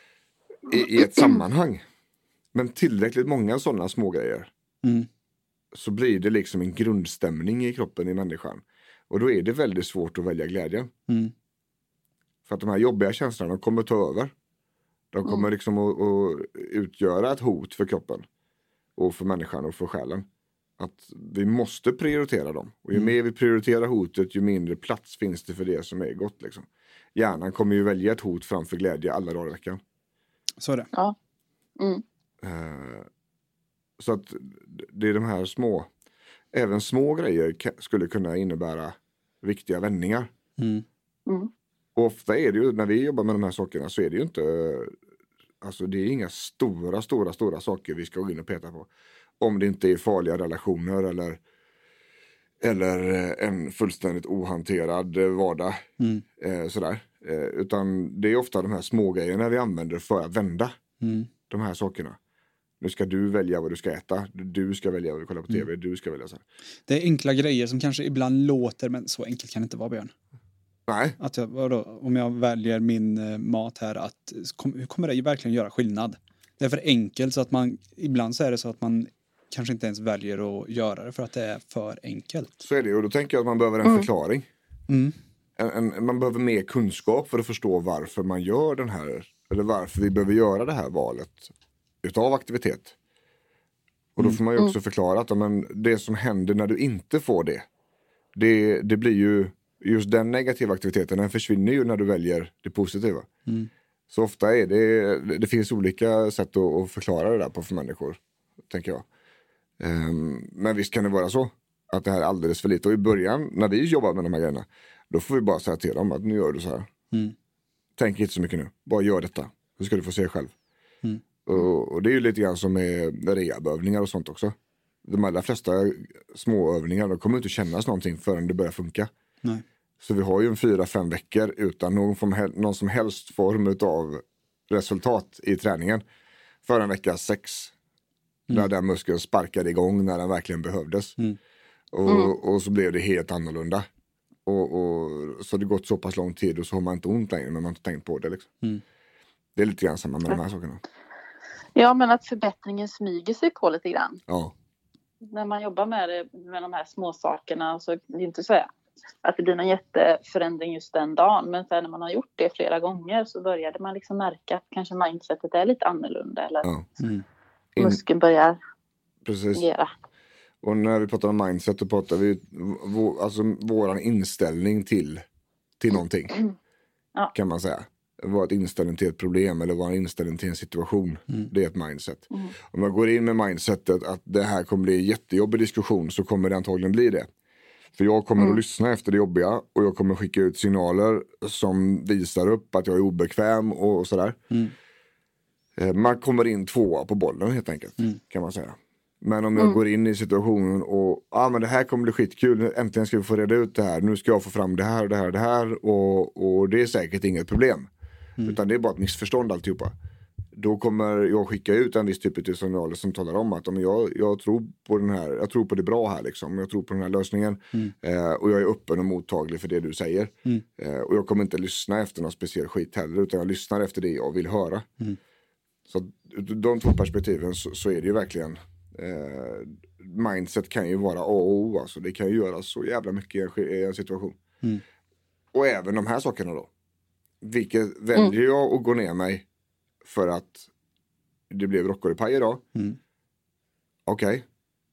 i, i ett sammanhang. Men tillräckligt många sådana små grejer Mm. så blir det liksom en grundstämning i kroppen i människan. Och då är det väldigt svårt att välja glädjen. Mm. För att de här jobbiga känslorna kommer ta över. De kommer Mm. liksom att, att utgöra ett hot för kroppen. Och för människan och för själen. Att vi måste prioritera dem. Och ju Mm. mer vi prioriterar hotet, ju mindre plats finns det för det som är gott. Liksom. Hjärnan kommer ju välja ett hot framför glädje alla dagar i veckan. Så är det. Ja. Mm. Eh, så att det är de här små, även små grejer ka- skulle kunna innebära viktiga vändningar. Mm. Mm. Och ofta är det ju, när vi jobbar med de här sakerna så är det ju inte, alltså det är inga stora, stora, stora saker vi ska gå in och peta på. Om det inte är farliga relationer eller, eller en fullständigt ohanterad vardag. Mm. Eh, sådär. Eh, utan det är ofta de här små grejerna vi använder för att vända Mm. de här sakerna. Nu ska du välja vad du ska äta. Du ska välja vad du kollar på tv. Mm. Du ska välja så här. Det är enkla grejer som kanske ibland låter, men så enkelt kan det inte vara, Björn. Nej, Att jag, vadå, om jag väljer min eh, mat här, att, kom, hur kommer det verkligen göra skillnad? Det är för enkelt så att man, ibland så är det så att man kanske inte ens väljer att göra det för att det är för enkelt. så är det. Och då tänker jag att man behöver en Mm. förklaring. Mm. En, en, man behöver mer kunskap för att förstå varför man gör den här, eller varför vi behöver göra det här valet utav aktivitet. Och då får man ju också förklara att ja, men det som händer när du inte får det, Det, det blir ju, just den negativa aktiviteten, den försvinner ju när du väljer det positiva. Mm. Så ofta är det, det finns olika sätt att, att förklara det där på för människor, tänker jag. Um, men visst kan det vara så att det här är alldeles för lite. Och i början, när vi jobbar med de här grejerna, då får vi bara säga till dem att nu gör du så här. Mm. Tänk inte så mycket nu, bara gör detta. Så ska du få se själv. Mm. Och, och det är ju lite grann som med rehabövningar och sånt också. De allra flesta småövningar, de kommer inte kännas någonting förrän det börjar funka. Nej. Så vi har ju en fyra, fem veckor utan någon, form, någon som helst form av resultat i träningen. För en vecka sex. Mm. Där den muskeln sparkade igång när den verkligen behövdes. Mm. Och, mm. och så blev det helt annorlunda. Och, och så det gått så pass lång tid och så har man inte ont längre, men man har inte tänkt på det liksom. Mm. Det är lite grann samma med de här sakerna. Ja, men att förbättringen smyger sig på lite grann. Ja. När man jobbar med det, med de här små sakerna, så det är inte så att det blir någon jätteförändring just den dagen. Men sen när man har gjort det flera gånger så började man liksom märka att kanske mindsetet är lite annorlunda. Eller ja. Mm. muskeln börjar Precis. fungera. Och när vi pratar om mindset, då pratar vi vår, alltså våran inställning till, till någonting. Mm. Ja. Kan man säga. Vår inställning till ett problem eller vår inställning till en situation. Mm. Det är ett mindset. Mm. Om man går in med mindsetet att det här kommer bli en jättejobbig diskussion, så kommer det antagligen bli det. För jag kommer mm. att lyssna efter det jobbiga och jag kommer skicka ut signaler som visar upp att jag är obekväm och sådär. Mm. Man kommer in tvåa på bollen helt enkelt, mm. kan man säga. Men om jag mm. går in i situationen och ja, ah, men det här kommer bli skitkul, äntligen ska vi få reda ut det här, nu ska jag få fram det här och det här och det här, och, och det är säkert inget problem. Mm. Utan det är bara ett missförstånd alltihopa. Då kommer jag skicka ut en viss typ av signaler som talar om att om jag, jag tror på den här, jag tror på det bra här liksom, jag tror på den här lösningen, mm. eh, och jag är öppen och mottaglig för det du säger. Mm. Eh, och jag kommer inte lyssna efter någon speciell skit heller, utan jag lyssnar efter det jag vill höra. Mm. Så de två perspektiven så, så är det ju verkligen eh, mindset kan ju vara A och O, alltså det kan ju göra så jävla mycket i en situation. Mm. Och även de här sakerna då. Vilket väljer mm. jag att gå ner mig för att det blev rockoripaj idag. Mm. Okej. Okay.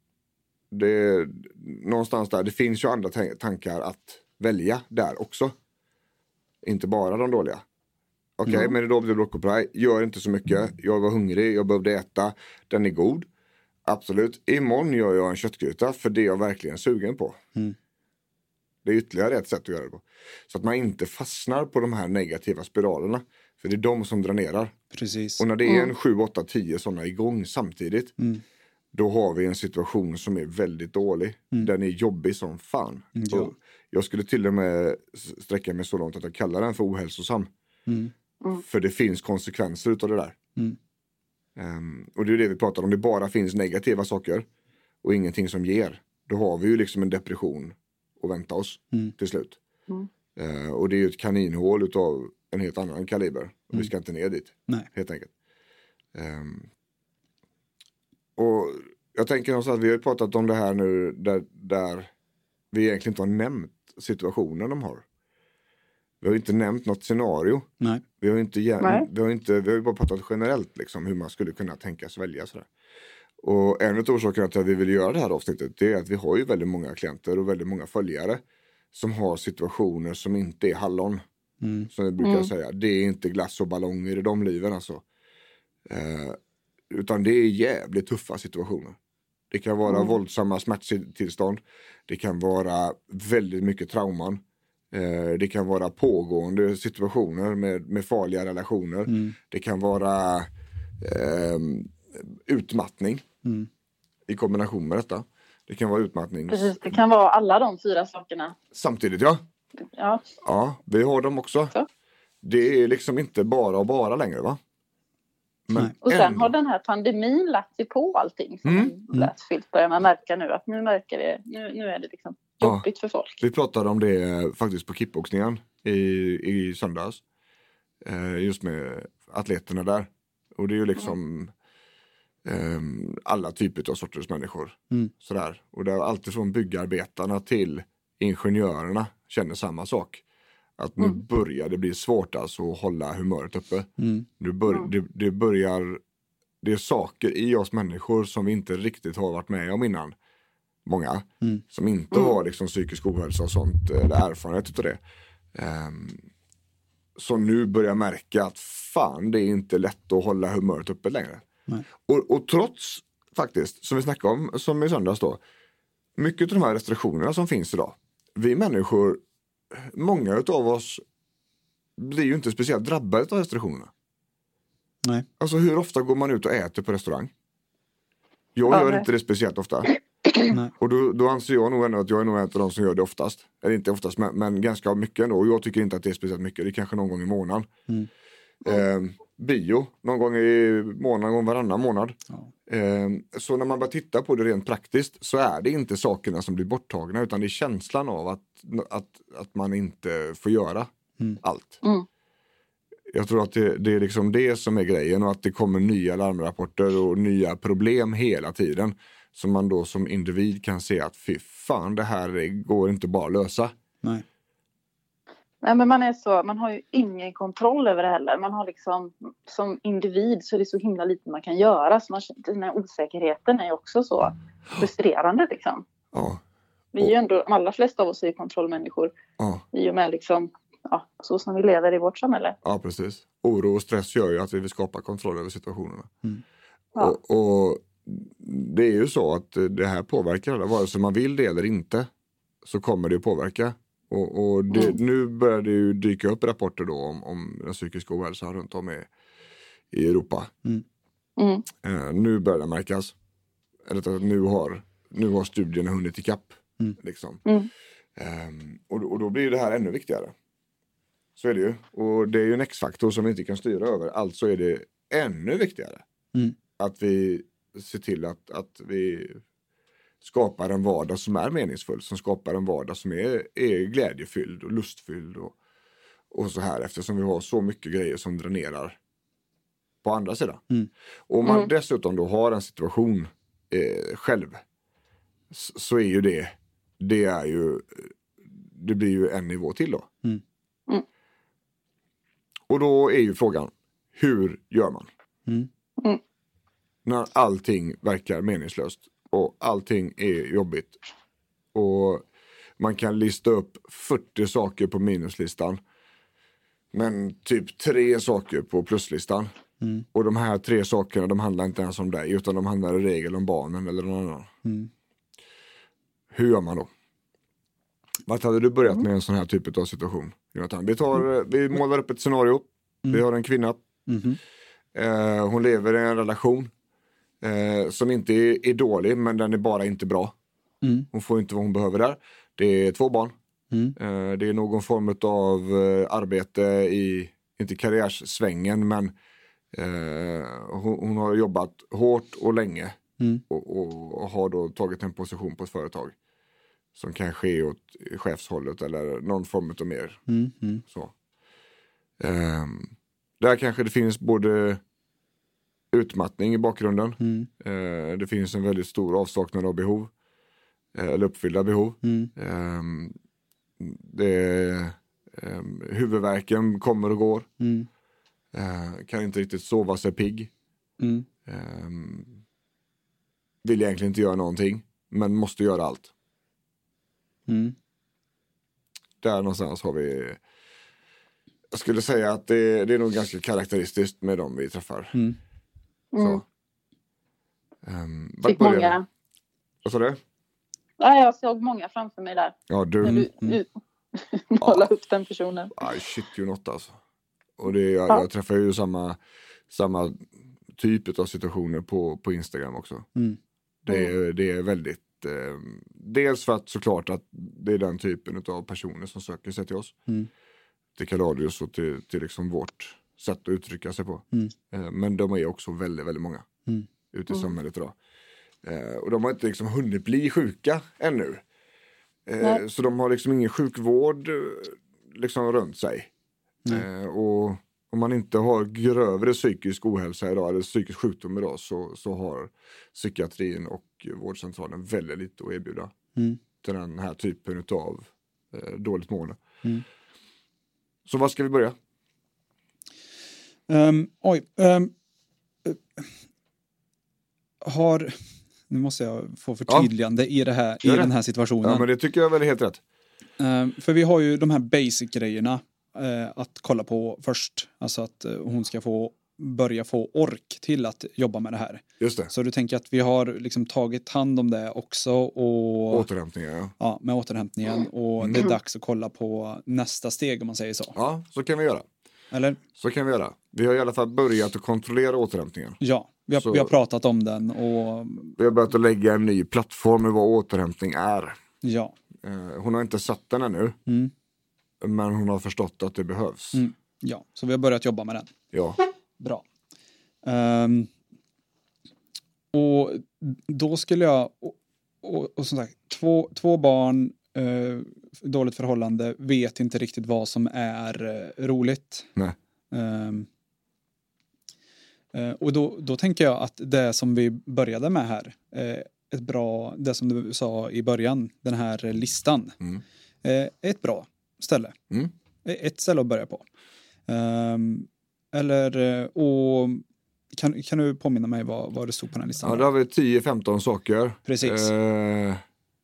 Det någonstans där, det finns ju andra t- tankar att välja där också. Inte bara de dåliga. Okej, okay, mm. men idag blev det rockoripaj. Gör inte så mycket. Jag var hungrig, jag behövde äta. Den är god. Absolut. Imorgon gör jag en köttgryta för det är jag verkligen sugen på. Mm. Det är ytterligare ett sätt att göra det på. Så att man inte fastnar på de här negativa spiralerna. För det är de som dränerar. Precis. Och när det är en sju, åtta, tio sådana igång samtidigt. Mm. Då har vi en situation som är väldigt dålig. Mm. Den är jobbig som fan. Mm, ja. Och jag skulle till och med sträcka mig så långt att jag kallar den för ohälsosam. Mm. Mm. För det finns konsekvenser utav det där. Mm. Um, och det är det vi pratar om. Det bara finns negativa saker. Och ingenting som ger. Då har vi ju liksom en depression och vänta oss mm. till slut. Mm. Uh, och det är ju ett kaninhål utav en helt annan kaliber. Och mm. vi ska inte ner dit. Nej. Helt enkelt. Um, och jag tänker också att vi har pratat om det här nu där, där vi egentligen inte har nämnt situationen de har. Vi har inte nämnt något scenario. Nej. Vi har inte, Nej. vi har inte, vi har bara pratat generellt liksom hur man skulle kunna tänkas välja sådär. Och en av orsakerna till att vi vill göra det här avsnittet, det är att vi har ju väldigt många klienter och väldigt många följare som har situationer som inte är hallon. Mm. Som vi brukar mm. säga. Det är inte glass och ballonger i de liven alltså. Eh, utan det är jävligt tuffa situationer. Det kan vara mm. våldsamma smärttillstånd. Det kan vara väldigt mycket trauman. Eh, det kan vara pågående situationer med, med farliga relationer. Mm. Det kan vara eh, utmattning mm. i kombination med detta. Det kan vara utmattning. Precis, det kan vara alla de fyra sakerna. Samtidigt, ja. Ja, ja vi har dem också. Så. Det är liksom inte bara och bara längre, va? Men och sen ändå har den här pandemin lagt sig på allting som mm. läsfyllt börjar man märka nu att nu märker det, nu, nu är det liksom jobbigt ja. för folk. Vi pratade om det faktiskt på kickboxningen i, i söndags. Eh, just med atleterna där. Och det är ju liksom mm. eh, alla typer av sorters människor. Mm. Sådär. Och det är alltid från byggarbetarna till ingenjörerna känner samma sak. Att nu mm. börjar det bli svårt alltså att hålla humöret uppe. Mm. Nu bör, mm. det, det börjar, det är saker i oss människor som vi inte riktigt har varit med om innan. många Mm. som inte Mm. har liksom psykisk ohälsa och sånt, eller erfarenhet av det. Um, som nu börjar märka att fan, det är inte lätt att hålla humöret uppe längre. Och, och trots faktiskt, som vi snackade om, som i söndags då, mycket av de här restriktionerna som finns idag, vi människor, många av oss blir ju inte speciellt drabbade av restriktionerna. Nej. Alltså hur ofta går man ut och äter på restaurang? Jag Ja, gör nej. inte det speciellt ofta. Nej. Och då, då anser jag nog ändå att jag är nog en av de som gör det oftast. Eller inte oftast, men, men ganska mycket ändå. Och jag tycker inte att det är speciellt mycket. Det är kanske någon gång i månaden. Mm. Eh, bio, någon gång i månaden, någon gång varannan månad. Ja. Eh, så när man bara tittar på det rent praktiskt så är det inte sakerna som blir borttagna, utan det är känslan av att, att, att man inte får göra Mm. allt. Mm. Jag tror att det, det är liksom det som är grejen, och att det kommer nya larmrapporter och nya problem hela tiden. Som man då som individ kan se att fy fan, det här går inte bara att lösa. Nej. Nej, men man är så, man har ju ingen kontroll över det heller. Man har liksom, som individ så är det så himla lite man kan göra. Så man, den här osäkerheten är ju också så frustrerande liksom. Ja, Vi är ju ändå, de allra flesta av oss är kontrollmänniskor. ja, I och med liksom, ja, så som vi lever i vårt samhälle. ja, precis. Oro och stress gör ju att vi vill skapa kontroll över situationerna. Mm. Ja. Och, och det är ju så att det här påverkar alla, vare sig man vill det eller inte, så kommer det påverka. Och, och det, Mm. nu börjar det ju dyka upp rapporter då om, om den psykiska ohälsan runt om i, i Europa. Mm. Eh, nu börjar det märkas. Eller att nu har, nu har studierna hunnit ikapp. Mm. Liksom. Mm. Um, och, och då blir det här ännu viktigare. Så är det ju. Och det är ju en X-faktor som vi inte kan styra över. Alltså är det ännu viktigare. Mm. Att vi ser till att, att vi skapar en vardag som är meningsfull. Som skapar en vardag som är, är glädjefylld och lustfylld. Och, och så här. Eftersom vi har så mycket grejer som dränerar på andra sidan. Mm. Och om man Mm. dessutom då har en situation eh, själv. Så, så är ju det. Det är ju. Det blir ju en nivå till då. Mm. Mm. Och då är ju frågan. Hur gör man? Mm. Mm. När allting verkar meningslöst. Och allting är jobbigt. Och man kan lista upp fyrtio saker på minuslistan. Men typ tre saker på pluslistan. Mm. Och de här tre sakerna, de handlar inte ens om dig. Utan de handlar i regel om barnen eller någon annan. Mm. Hur gör man då? Vart hade du börjat med en sån här typ av situation, Jonathan? Vi, tar, vi målar upp ett scenario. Mm. Vi har en kvinna. Mhm. Eh, hon lever i en relation. Eh, som inte är, är dålig, men den är bara inte bra. Mm. Hon får inte vad hon behöver där. Det är två barn. Mm. Eh, det är någon form av eh, arbete i, inte karriärssvängen, men eh, hon, hon har jobbat hårt och länge. Mm. Och, och, och har då tagit en position på ett företag. Som kanske är åt chefshållet eller någon form av mer. Mm. Mm. Så. Um, där kanske det finns både utmattning i bakgrunden. Mm. Uh, det finns en väldigt stor avsaknad av behov. Uh, eller uppfyllda behov. Mm. Um, det, um, huvudvärken kommer och går. Mm. Uh, kan inte riktigt sova sig pigg. Mm. Um, vill egentligen inte göra någonting. Men måste göra allt. Mm. Där någonstans har vi. Jag skulle säga att det, det är nog ganska karaktäristiskt med dem vi träffar. Mm. Mm. Så. Um, vart Fick börjar många. vi? Vad sa du? Ja, jag såg många framför mig där. Ja, du. När du, Mm. du målade upp den personen. Aj, shit ju något alltså. Och det, jag, Ja. jag träffar ju samma, samma typ av situationer på, på Instagram också. Mm. Det, är, det är väldigt. Eh, dels för att såklart att det är den typen av personer som söker sig till oss. Mm. Till Kaladius och till, till liksom vårt sätt att uttrycka sig på. Mm. Eh, men de är också väldigt, väldigt många. Mm. Ute i Mm. samhället idag. Eh, och de har inte liksom hunnit bli sjuka ännu. Eh, Nej. så de har liksom ingen sjukvård eh, liksom runt sig. Nej. Eh, och om man inte har grövre psykisk ohälsa idag eller psykisk sjukdom idag så, så har psykiatrin och vårdcentralen väldigt lite att erbjuda Mm. till den här typen av eh, dåligt mående. Mm. Så var ska vi börja? Um, oj. Um, uh, har... Nu måste jag få förtydligande ja. i, det här, i det. den här situationen. Ja, men det tycker jag väl är helt rätt. Uh, för vi har ju de här basic-grejerna uh, att kolla på först. Alltså att uh, hon ska få börja få ork till att jobba med det här. Just det. Så du tänker att vi har liksom tagit hand om det också. Och, återhämtningen, ja. Ja, med återhämtningen. Och mm. det är dags att kolla på nästa steg om man säger så. Ja, så kan vi göra. Eller? Så kan vi göra. Vi har i alla fall börjat att kontrollera återhämtningen. Ja, vi har, vi har pratat om den. Och vi har börjat att lägga en ny plattform med vad återhämtning är. Ja. Hon har inte satt den ännu. Mm. Men hon har förstått att det behövs. Mm. Ja, så vi har börjat jobba med den. Ja. Bra. Um, och då skulle jag... Och, och, och som sagt, två, två barn, uh, dåligt förhållande, vet inte riktigt vad som är uh, roligt. Nej. Um, uh, och då, då tänker jag att det som vi började med här, uh, ett bra, det som du sa i början, den här listan, mm. uh, är ett bra ställe. Mm. Ett ställe att börja på. Um, eller, och kan, kan du påminna mig vad, vad det stod på den här listan? Ja, då har vi tio femton saker. Precis. Eh, eh,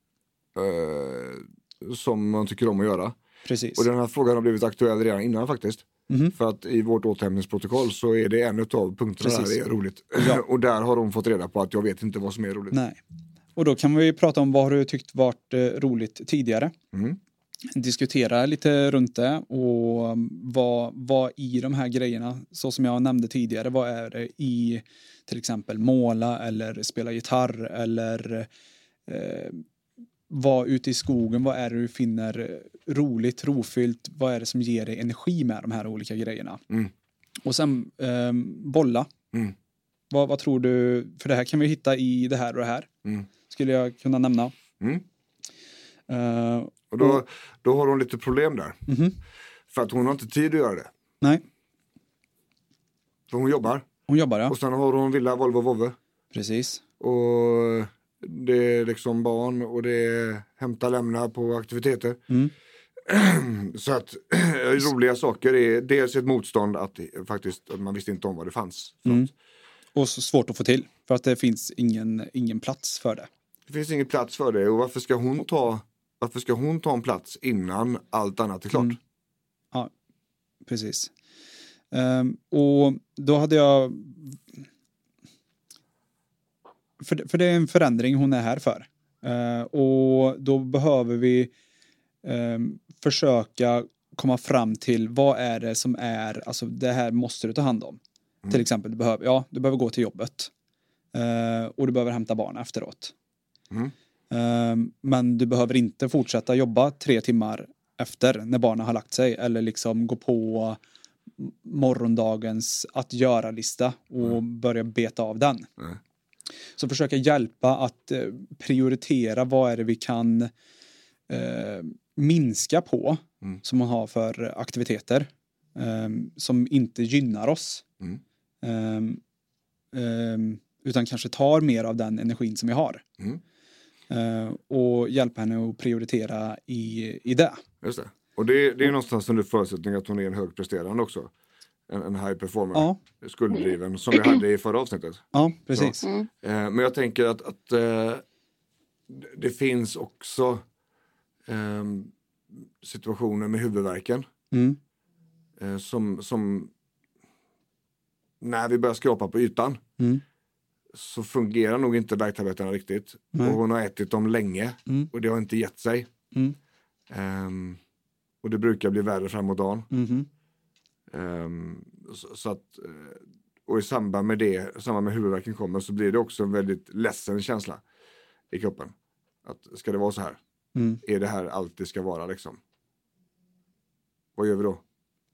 som man tycker om att göra. Precis. Och den här frågan har blivit aktuell redan innan faktiskt. Mm-hmm. För att i vårt återhämtningsprotokoll så är det en av punkterna där det är roligt. Ja. Och där har hon fått reda på att jag vet inte vad som är roligt. Nej. Och då kan vi prata om vad har du tyckt varit eh, roligt tidigare. Mm. Diskutera lite runt det och vad, vad i de här grejerna, så som jag nämnde tidigare, vad är det i till exempel måla eller spela gitarr eller eh, vara ute i skogen, vad är det du finner roligt, rofyllt, vad är det som ger dig energi med de här olika grejerna. Mm. Och sen eh, bolla. Mm. Vad, vad tror du, för det här kan vi hitta i det här och det här. Mm. Skulle jag kunna nämna. Mm. Uh, och då, då har hon lite problem där. Mm-hmm. För att hon har inte tid att göra det. Nej. För hon jobbar. Hon jobbar, ja. Och sen har hon Villa, Volvo, Vovve. Precis. Och det är liksom barn och det är hämta, lämna på aktiviteter. Mm. Så att roliga saker är dels ett motstånd att faktiskt att man visste inte om vad det fanns. Mm. Och så svårt att få till. För att det finns ingen, ingen plats för det. Det finns ingen plats för det. Och varför ska hon ta, varför ska hon ta en plats innan allt annat är klart? Mm. Ja, precis. Um, och då hade jag... För, för det är en förändring hon är här för. Uh, och då behöver vi um, försöka komma fram till vad är det som är... Alltså det här måste du ta hand om. Mm. Till exempel, du behöver, ja, du behöver gå till jobbet. Uh, och du behöver hämta barn efteråt. Mm. Uh, men du behöver inte fortsätta jobba tre timmar efter när barnen har lagt sig. Eller liksom gå på morgondagens att göra-lista och mm. börja beta av den. Mm. Så försöka hjälpa att uh, prioritera vad är det vi kan uh, minska på mm. som man har för aktiviteter um, som inte gynnar oss. Mm. Um, um, utan kanske tar mer av den energin som vi har. Mm. Uh, och hjälpa henne att prioritera i, i det. Just det. Och det, det är någonstans under förutsättning att hon är en högpresterande också. En, en high performer. Ja. Skulddriven som vi hade i förra avsnittet. Ja, precis. Mm. Uh, men jag tänker att, att uh, det finns också um, situationer med huvudvärken. Mm. Uh, som, som när vi börjar skrapa på ytan Mm. så fungerar nog inte värktabletterna riktigt. Nej. Och hon har ätit dem länge. Mm. Och det har inte gett sig. Mm. Um, och det brukar bli värre framåt dagen. Mm. Um, så, så att, och i samband med det, i samband med huvudvärken kommer, så blir det också en väldigt ledsen känsla i kroppen. Att ska det vara så här? Mm. Är det här allt det ska vara liksom? Vad gör vi då?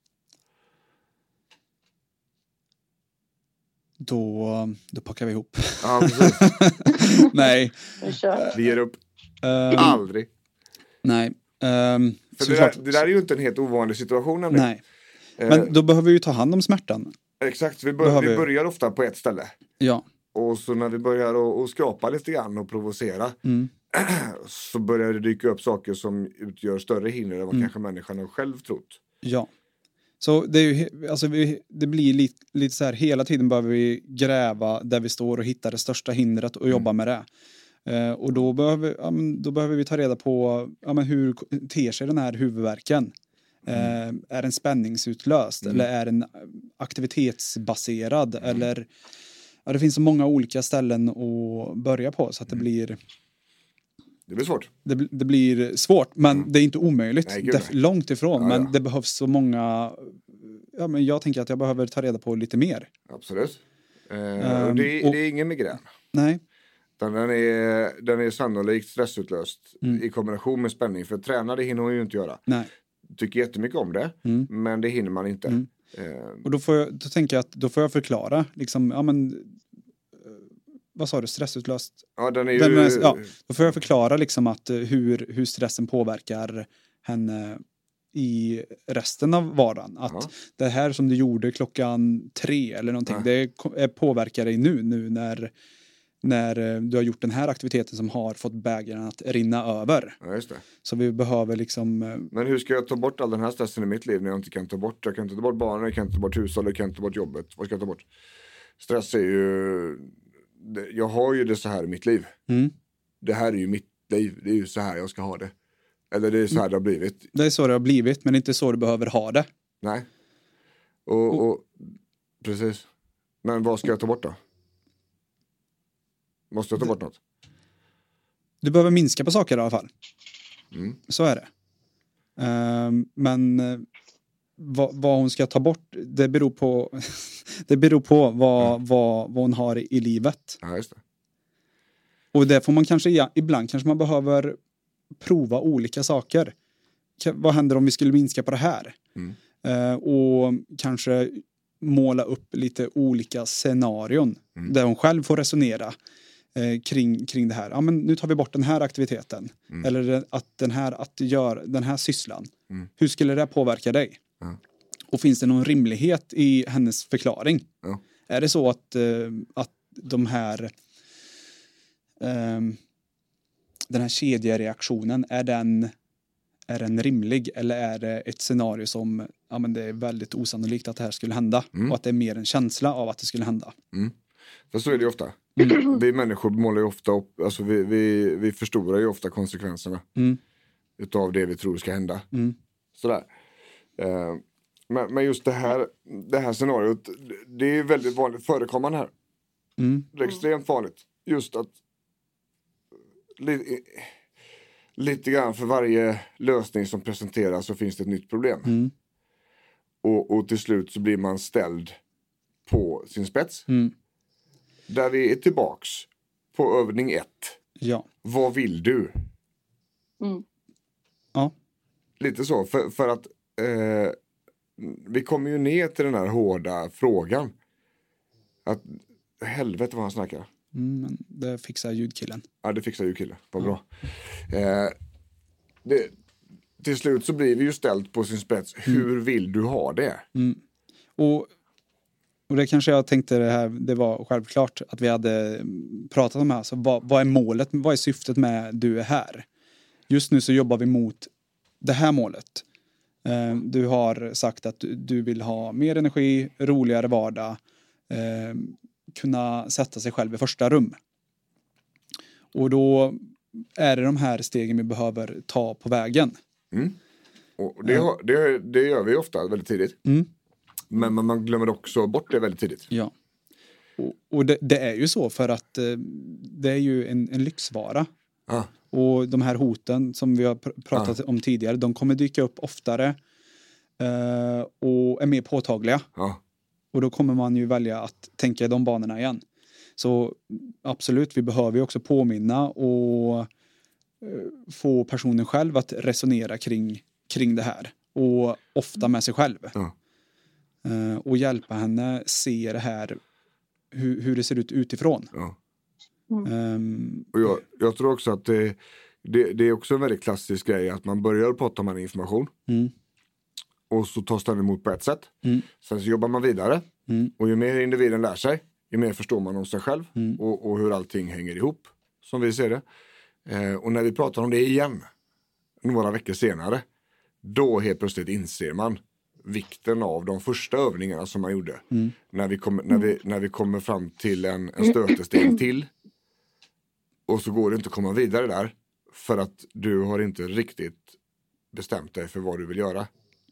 Då, då packar vi ihop. Ja, precis. Nej. Vi ger upp. Um, Aldrig. Nej. Um, För det där, det där är ju inte en helt ovanlig situation. Nämligen. Nej. Men eh, då behöver vi ju ta hand om smärtan. Exakt, vi, bör, behöver... vi börjar ofta på ett ställe. Ja. Och så när vi börjar och, och skrapa lite grann och provocera. Mm. Så börjar det dyka upp saker som utgör större hinder än vad mm. kanske människan har själv trott. Ja. Så det, är ju, alltså vi, det blir lite, lite så här, hela tiden behöver vi gräva där vi står och hitta det största hindret och jobba med det. Uh, och då behöver, ja, men, då behöver vi ta reda på ja, men hur ter sig den här huvudvärken. Mm. Uh, är den spänningsutlöst mm. eller är den aktivitetsbaserad mm. eller ja, det finns så många olika ställen att börja på så att det mm. blir det blir svårt. Det, det blir svårt, men mm. det är inte omöjligt. Nej, det, långt ifrån, ja, men ja. det behövs så många ja, men jag tänker att jag behöver ta reda på lite mer. Absolut. Uh, um, och det, och, det är ingen migrän. Nej. Den är, den är sannolikt stressutlöst mm. i kombination med spänning. För tränare hinner hon ju inte göra. Nej. Tycker jättemycket om det, mm. men det hinner man inte. Mm. Eh. Och då, får jag, då tänker jag att då får jag förklara. Liksom, ja, men, vad sa du? Stressutlöst? Ja, den är ju... Den är, ja, då får jag förklara liksom att hur, hur stressen påverkar henne i resten av vardagen. Att ja. det här som du gjorde klockan tre eller någonting, ja. det påverkar dig nu, nu när... när du har gjort den här aktiviteten som har fått bägaren att rinna över. Ja, just det. Så vi behöver liksom... Men hur ska jag ta bort all den här stressen i mitt liv när jag inte kan ta bort? Jag kan inte ta bort barnen, jag kan inte ta bort hushållet, jag kan inte ta bort jobbet. Vad ska jag ta bort? Stress är ju... Jag har ju det så här i mitt liv. Mm. Det här är ju mitt liv. Det är ju så här jag ska ha det. Eller det är så här det har blivit. Det är så det har blivit, men inte så du behöver ha det. Nej. Och, och precis. Men vad ska jag ta bort då? Måste jag ta bort något? Du behöver minska på saker i alla fall. Mm. Så är det. Um, men uh, vad, vad hon ska ta bort, det beror på det beror på vad, mm. vad, vad hon har i, i livet. Ja, just det. Och det får man kanske, ja, ibland kanske man behöver prova olika saker. K- vad händer om vi skulle minska på det här? Mm. Uh, och kanske måla upp lite olika scenarion mm. där hon själv får resonera eh, kring, kring det här. Ja, men nu tar vi bort den här aktiviteten. Mm. Eller att den här, att gör, den här sysslan. Mm. Hur skulle det påverka dig? Ja. Och finns det någon rimlighet i hennes förklaring? Ja. Är det så att, eh, att de här eh, den här kedjereaktionen, är den Är den rimlig eller är det ett scenario som ja, men det är väldigt osannolikt att det här skulle hända mm. och att det är mer en känsla av att det skulle hända? Mm. För så är det ju ofta. Mm. Vi människor målar ju ofta upp, alltså vi, vi, vi förstorar ju ofta konsekvenserna mm. utav det vi tror ska hända. Mm. Sådär. Uh, men, men just det här, det här scenariot, det är väldigt vanligt förekommande här. Mm. Det är extremt vanligt. Just att li, lite grann för varje lösning som presenteras så finns det ett nytt problem. Mm. Och, och till slut så blir man ställd på sin spets. Mm. Där vi är tillbaks på övning ett. Ja. Vad vill du? Mm. Ja. Lite så. För, för att eh, vi kommer ju ner till den här hårda frågan. Att helvete vad han snackar. Mm, det fixar ljudkillen. Ja, det fixar ljudkillen. Vad bra. Eh, det, till slut så blir vi ju ställt på sin spets. Hur mm. vill du ha det? Mm. Och, och det kanske jag tänkte det här, det var självklart att vi hade pratat om det här. Så vad, vad är målet? Vad är syftet med du är här? Just nu så jobbar vi mot det här målet. Eh, du har sagt att du, du vill ha mer energi, roligare vardag. Eh, kunna sätta sig själv i första rum. Och då är det de här stegen vi behöver ta på vägen. Mm. Och det, har, det, det gör vi ofta väldigt tidigt. Mm. Men man glömmer också bort det väldigt tidigt. Ja. Och, och det, det är ju så för att eh, det är ju en, en lyxvara. Ah. Och de här hoten som vi har pr- pratat ah. om tidigare, de kommer dyka upp oftare eh, och är mer påtagliga. Ah. Och då kommer man ju välja att tänka i de banorna igen. Så absolut, vi behöver ju också påminna och eh, få personen själv att resonera kring, kring det här. Och ofta med sig själv. Ja. Eh, och hjälpa henne se det här, hur, hur det ser ut utifrån. Ja. Mm. Um, och jag, jag tror också att det, det, det är också en väldigt klassisk grej att man börjar prata om information. Mm. Och så tas den emot på ett sätt. Mm. Sen så jobbar man vidare. Mm. Och ju mer individen lär sig, ju mer förstår man om sig själv. Mm. Och, och hur allting hänger ihop, som vi ser det. Eh, och när vi pratar om det igen, några veckor senare, då helt plötsligt inser man vikten av de första övningarna som man gjorde. Mm. När, vi kom, när, vi, när vi kommer fram till en, en stötesten till. Och så går det inte att komma vidare där. För att du har inte riktigt bestämt dig för vad du vill göra.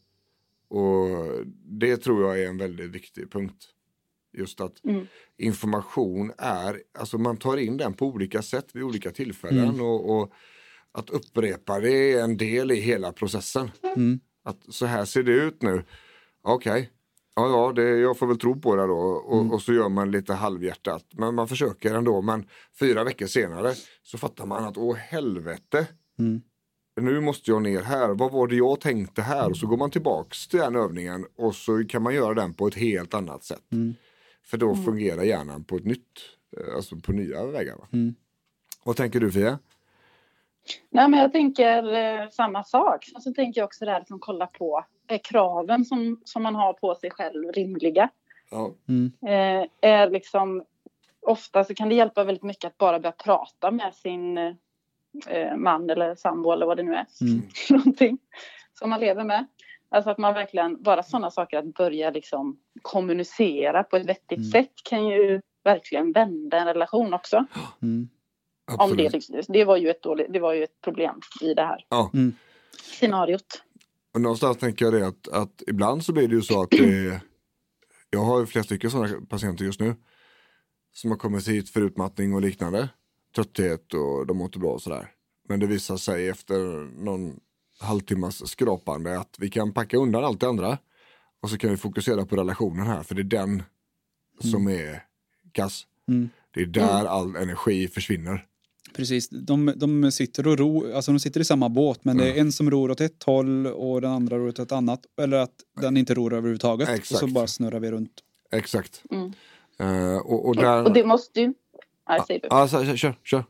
Och det tror jag är en väldigt viktig punkt. Just att mm. information är, alltså man tar in den på olika sätt vid olika tillfällen. Mm. Och, och att upprepa det är en del i hela processen. Mm. Att så här ser det ut nu. Okej. Okay. Ja, ja det, jag får väl tro på det då. Och, mm. och så gör man lite halvhjärtat. Men man försöker ändå. Men fyra veckor senare så fattar man att åh helvete. Mm. Nu måste jag ner här. Vad var det jag tänkte här? Mm. Och så går man tillbaks till den övningen. Och så kan man göra den på ett helt annat sätt. Mm. För då mm. fungerar hjärnan på ett nytt. Alltså på nya vägar. Va? Mm. Vad tänker du, Fia? Nej, men jag tänker eh, samma sak. Och så tänker jag också det här som kolla på är kraven som, som man har på sig själv rimliga. Ja. Mm. Eh, är liksom, ofta så kan det hjälpa väldigt mycket att bara börja prata med sin eh, man eller sambo eller vad det nu är. Mm. Någonting som man lever med. Alltså att man verkligen, bara sådana saker att börja liksom kommunicera på ett vettigt mm. sätt kan ju verkligen vända en relation också. Mm. Om det, det, var ju ett dåligt, det var ju ett problem i det här ja. mm. scenariot. Och någonstans tänker jag det att, att ibland så blir det ju så att det, jag har flera stycken sådana patienter just nu som har kommit hit för utmattning och liknande. Trötthet och de mår inte bra och sådär. Men det visar sig efter någon halvtimmas skrapande att vi kan packa undan allt det andra och så kan vi fokusera på relationen här för det är den mm. som är kass. Mm. Det är där mm. all energi försvinner. Precis, de, de sitter och ro, alltså de sitter i samma båt men mm. det är en som ror åt ett håll och den andra ror åt ett annat eller att den inte ror överhuvudtaget. Exakt. Och så bara snurrar vi runt. Exakt. Mm. Uh, och, och, där... och det måste ju... Ja, säger du. Ja, så, kör, kör.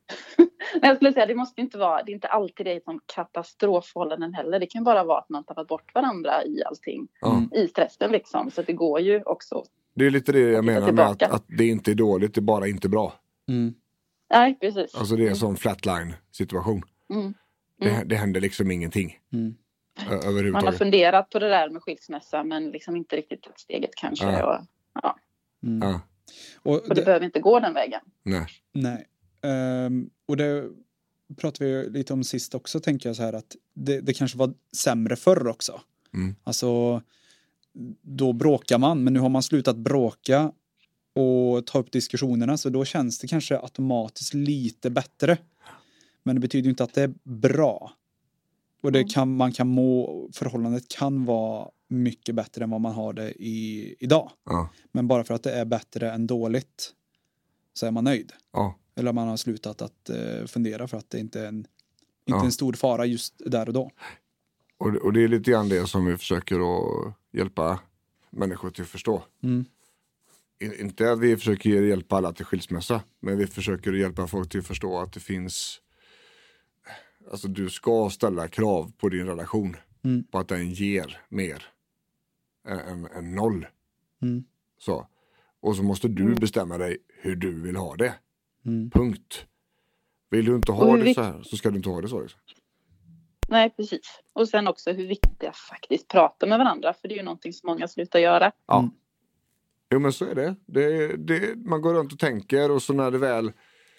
Jag skulle säga, det måste inte vara, det är inte alltid det som katastrofförhållanden heller. Det kan bara vara att man tappat bort varandra i allting. Mm. I stressen liksom, så det går ju också. Det är lite det jag menar med att, att det inte är dåligt, det är bara inte bra. Mm. Nej, precis. Alltså det är en sån flatline-situation. Mm. Mm. Det, det händer liksom ingenting. Mm. Överhuvudtaget. Man har funderat på det där med skilsmässa men liksom inte riktigt ett steget kanske. Ja. Och, ja. Mm. Ja. Och, och det, det behöver inte gå den vägen. Nej. Nej. Um, och det pratade vi lite om sist också, tänker jag så här att det, det kanske var sämre förr också. Mm. Alltså då bråkar man, men nu har man slutat bråka och ta upp diskussionerna, så då känns det kanske automatiskt lite bättre. Men det betyder inte att det är bra. Och det kan, man kan må, förhållandet kan vara mycket bättre än vad man har det i, idag. Ja. Men bara för att det är bättre än dåligt så är man nöjd. Ja. Eller man har slutat att uh, fundera för att det inte är en, inte ja. en stor fara just där och då. Och, och det är lite grann det som vi försöker att hjälpa människor till att förstå. Mm. In, inte att vi försöker hjälpa alla till skilsmässa, men vi försöker hjälpa folk till att förstå att det finns, alltså du ska ställa krav på din relation mm. på att den ger mer än, än, än noll. Mm. Så. Och så måste du bestämma dig hur du vill ha det. Mm. Punkt. Vill du inte ha det så här så ska du inte ha det så. Liksom. Nej, precis. Och sen också hur viktigt det är faktiskt prata med varandra. För det är ju någonting som många slutar göra. Ja. Mm. Jo, men så är det. det, det man går runt och tänker och så när det väl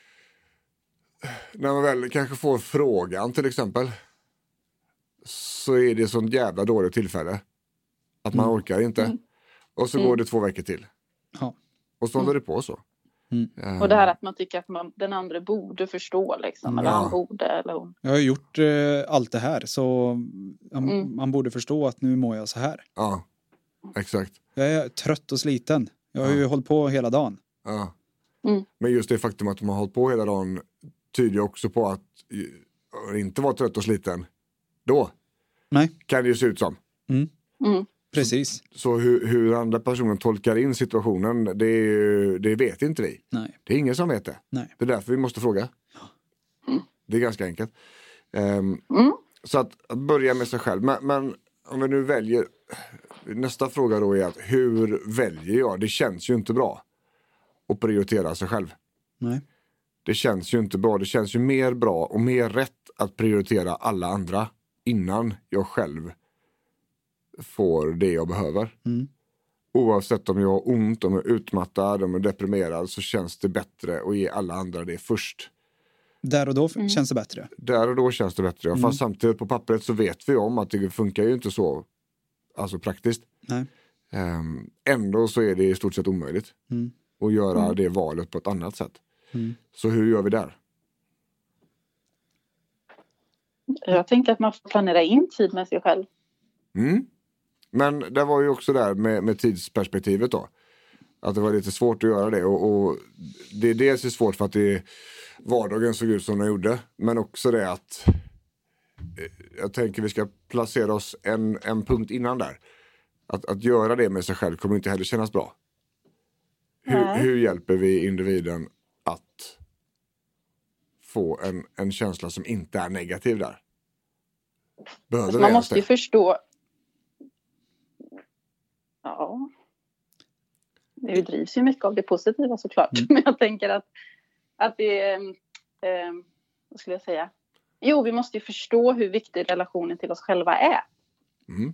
när man väl kanske får frågan till exempel så är det sånt jävla dåligt tillfälle att man mm. orkar inte. Mm. Och så mm. går det två veckor till. Ja. Och så håller mm. det på så. Mm. Uh. Och det här att man tycker att man, den andra borde förstå liksom, eller ja. han borde eller hon. Jag har gjort eh, allt det här så man, mm. man borde förstå att nu mår jag så här. Ja, exakt. Jag är trött och sliten. Jag har ja. ju hållit på hela dagen. Ja. Mm. Men just det faktum att man har hållit på hela dagen tyder också på att inte vara trött och sliten då. Nej. Kan det ju se ut som. Mm. Mm. Precis. Så, så hur, hur andra personer tolkar in situationen, det, det vet inte vi. Nej. Det är ingen som vet det. Nej. Det är därför vi måste fråga. Mm. Det är ganska enkelt. Um, mm. Så att, att börja med sig själv. Men, men om vi nu väljer, nästa fråga då är att hur väljer jag? Det känns ju inte bra att prioritera sig själv. Nej. Det känns ju inte bra. Det känns ju mer bra och mer rätt att prioritera alla andra innan jag själv får det jag behöver. Mm. Oavsett om jag har ont, om jag är utmattad, om jag är deprimerad, så känns det bättre att ge alla andra det först. Där och då Mm. känns det bättre. Där och då känns det bättre. Ja. Mm. Fast samtidigt på pappret så vet vi om att det funkar ju inte så alltså praktiskt. Nej. Um, ändå så är det i stort sett omöjligt Mm. att göra Mm. det valet på ett annat sätt. Mm. Så hur gör vi där? Jag tänker att man får planera in tid med sig själv. Mm. Men det var ju också där med, med tidsperspektivet då. Att det var lite svårt att göra det. Och, och det är dels är svårt för att det, vardagen såg ut som den gjorde. Men också det att jag tänker vi ska placera oss en, en punkt innan där. Att, att göra det med sig själv kommer inte heller kännas bra. Hur, hur hjälper vi individen att få en, en känsla som inte är negativ där? Behöver Alltså man det måste ju det? förstå. Ja. Vi drivs ju mycket av det positiva såklart. Mm. Men jag tänker att, att det är, eh, vad skulle jag säga? Jo, vi måste ju förstå hur viktig relationen till oss själva är. Mm.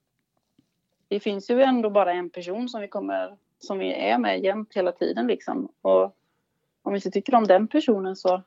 Det finns ju ändå bara en person som vi kommer, som vi är med jämt hela tiden liksom. Och om vi inte tycker om den personen så,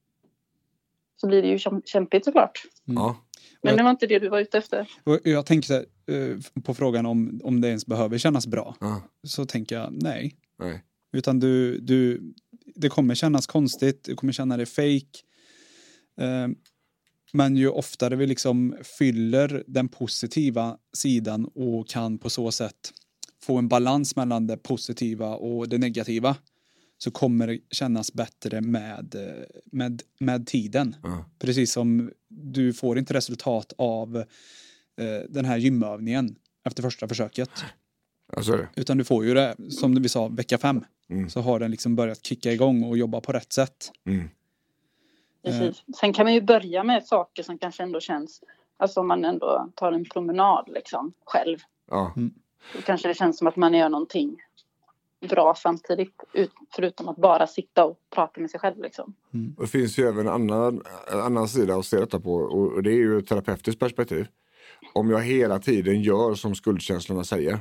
så blir det ju käm- kämpigt såklart. Mm. Ja. Men det var inte det du var ute efter. Och jag tänkte uh, på frågan om, om det ens behöver kännas bra. Ja. Så tänker jag nej. Nej. Utan du, du, det kommer kännas konstigt. Du kommer känna det fake. Uh, men ju oftare vi liksom fyller den positiva sidan och kan på så sätt få en balans mellan det positiva och det negativa, så kommer det kännas bättre med, med, med tiden. Ja. Precis som du får inte resultat av eh, den här gymövningen efter första försöket. Alltså det. Utan du får ju det, som vi sa, vecka fem. Mm. Så har den liksom börjat kicka igång och jobba på rätt sätt. Mm. Precis. Sen kan man ju börja med saker som kanske ändå känns, alltså om man ändå tar en promenad liksom själv. Ja. Då kanske det känns som att man gör någonting bra samtidigt, ut, förutom att bara sitta och prata med sig själv liksom. Mm. Och det finns ju även en annan, en annan sida att se detta på, och, och det är ju ett terapeutiskt perspektiv. Om jag hela tiden gör som skuldkänslorna säger,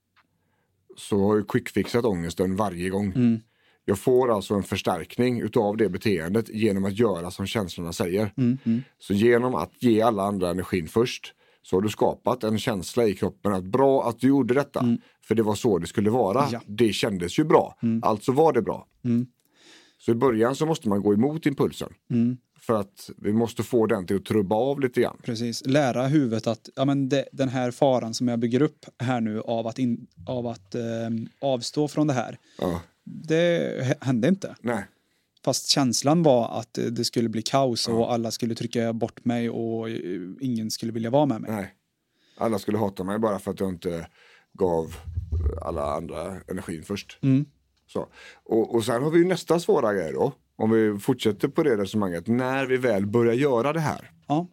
så har jag quickfixat ångesten varje gång. Mm. Jag får alltså en förstärkning utav det beteendet genom att göra som känslorna säger. Mm. Mm. Så genom att ge alla andra energin först, så har du skapat en känsla i kroppen att bra att du gjorde detta. Mm. För det var så det skulle vara. Ja. Det kändes ju bra. Mm. Alltså var det bra. Mm. Så i början så måste man gå emot impulsen. Mm. För att vi måste få den till att trubba av lite grann. Precis, lära huvudet att ja, men det, den här faran som jag bygger upp här nu av att, in, av att eh, avstå från det här, Ja. det hände inte. Nej. Fast känslan var att det skulle bli kaos Ja. och alla skulle trycka bort mig och ingen skulle vilja vara med mig. Nej. Alla skulle hata mig bara för att jag inte gav alla andra energin först. Mm. Så. Och, och sen har vi ju nästa svåra grej då. Om vi fortsätter på det resonemanget. När vi väl börjar göra det här. Ja.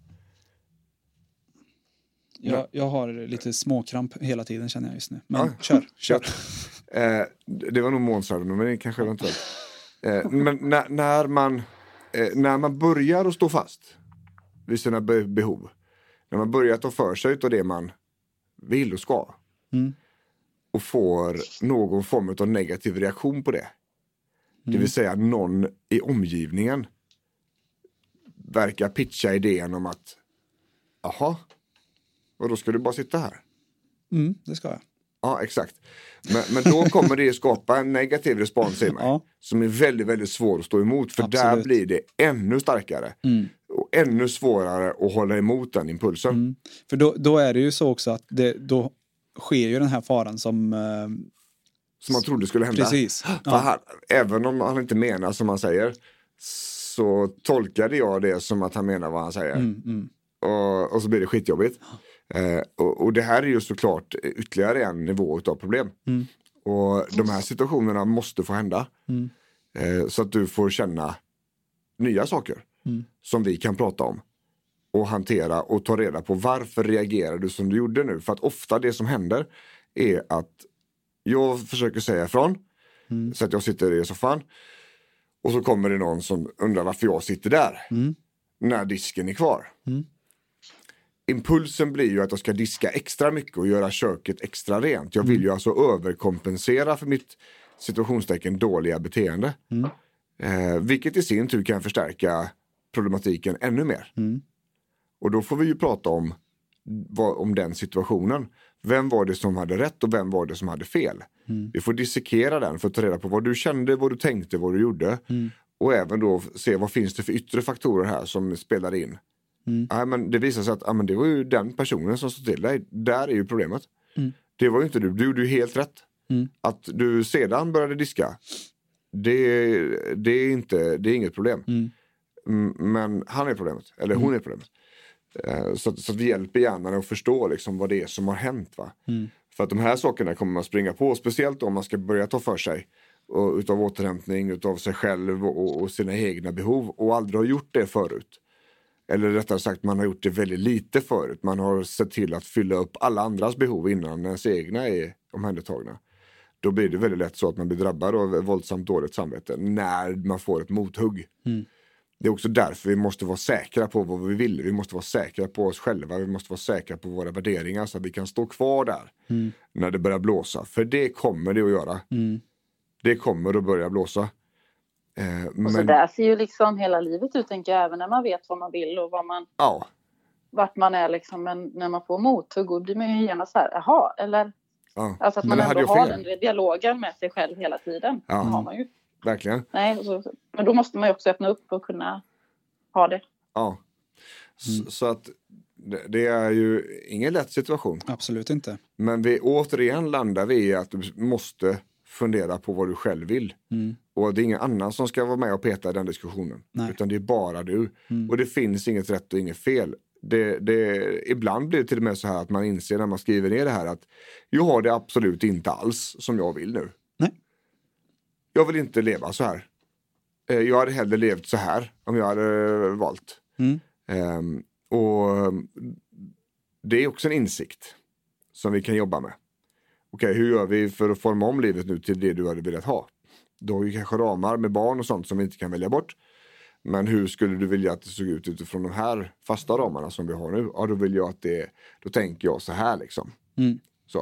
Jag, jag har lite småkramp hela tiden känner jag just nu. Men Ja. kör, kör. Eh, det var nog Månsarden, men det kanske var inte rätt. Eh, men när, när, man, eh, när man börjar att stå fast vid sina be- behov. När man börjar ta för sig av det man vill och ska. Mm. Och får någon form av negativ reaktion på det. Det vill säga någon i omgivningen verkar pitcha idén om att jaha, och då ska du bara sitta här. Mm, det ska jag. Ja, exakt. Men, men då kommer det skapa en negativ respons i mig. Ja. Som är väldigt, väldigt svår att stå emot. För Absolut. där blir det ännu starkare. Mm. Och ännu svårare att hålla emot den impulsen. Mm. För då, då är det ju så också att det, då sker ju den här faran som... Eh, Som man trodde skulle hända. precis. För Ja. han, även om han inte menar som han säger. Så tolkade jag det som att han menar vad han säger. Mm, mm. Och, och så blir det skitjobbigt. Eh, och, och det här är ju såklart ytterligare en nivå av problem. Mm. Och de här situationerna måste få hända. Mm. Eh, så att du får känna nya saker. Mm. Som vi kan prata om. Och hantera och ta reda på varför reagerar du som du gjorde nu. För att ofta det som händer är att jag försöker säga ifrån. Mm. Så att jag sitter i soffan. Och så kommer det någon som undrar varför jag sitter där. Mm. När disken är kvar. Mm. impulsen blir ju att jag ska diska extra mycket och göra köket extra rent. Jag vill ju alltså överkompensera för mitt situationstecken dåliga beteende. Mm. Eh, vilket i sin tur kan förstärka problematiken ännu mer. Mm. Och då får vi ju prata om, vad, om den situationen. Vem var det som hade rätt och vem var det som hade fel? Mm. Vi får dissekera den för att ta reda på vad du kände, vad du tänkte, vad du gjorde. Mm. Och även då se vad finns det för yttre faktorer här som spelar in. Mm. Ja, men det visar sig att ja, men det var ju den personen som stod till dig. Där är ju problemet. Mm. Det var ju inte du. Du gjorde ju helt rätt. Mm. Att du sedan började diska, det, det, är, inte, det är inget problem. Mm. Mm, men han är problemet. Eller hon är problemet. Uh, så, så att vi hjälper hjärnan att förstå liksom, vad det är som har hänt. Va? Mm. För att de här sakerna kommer man springa på. Speciellt om man ska börja ta för sig. Och, utav återhämtning, utav sig själv och, och sina egna behov. Och aldrig har gjort det förut. Eller rättare sagt, man har gjort det väldigt lite förut. Man har sett till att fylla upp alla andras behov innan ens egna är omhändertagna. Då blir det väldigt lätt så att man blir drabbad av våldsamt dåligt samvete när man får ett mothugg. Mm. Det är också därför vi måste vara säkra på vad vi vill. Vi måste vara säkra på oss själva. Vi måste vara säkra på våra värderingar så att vi kan stå kvar där Mm. när det börjar blåsa. För det kommer det att göra. Mm. Det kommer att börja blåsa. Eh, Och men, så där ser ju liksom hela livet ut, tänker jag, även när man vet vad man vill och vad man, ja, vart man är liksom. Men när man får mothugg, då blir man ju gärna så här, jaha, eller ja. alltså att Men man det hade ändå jag har fel. den dialogen med sig själv hela tiden. Ja. Det har man ju. Verkligen. Nej, så, men då måste man ju också öppna upp och kunna ha det. Ja. Mm. Så, så att det, det är ju ingen lätt situation. Absolut inte. Men vi återigen landar vi i att du måste fundera på vad du själv vill. Mm. Och det är ingen annan som ska vara med och peta i den diskussionen. Nej. Utan det är bara du. Mm. Och det finns inget rätt och inget fel. Det, det, ibland blir det till och med så här att man inser när man skriver ner det här att jag har det absolut inte alls som jag vill nu. Nej. Jag vill inte leva så här. Eh, Jag hade hellre levt så här om jag hade valt. Mm. Um, och det är också en insikt som vi kan jobba med. Okej, hur gör vi för att forma om livet nu till det du hade velat ha? Du har ju kanske ramar med barn och sånt som vi inte kan välja bort. Men hur skulle du vilja att det såg ut utifrån de här fasta ramarna som vi har nu? Ja, då vill jag att det, då tänker jag så här liksom. Mm. Så.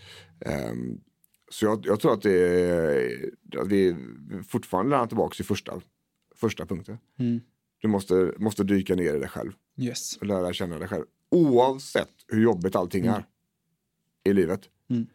Um, så jag, jag tror att det är, att vi fortfarande landar tillbaka i första, första punkten. Mm. Du måste, måste dyka ner i dig själv. Yes. Och lära känna dig själv. Oavsett hur jobbigt allting Mm. är i livet. Mm.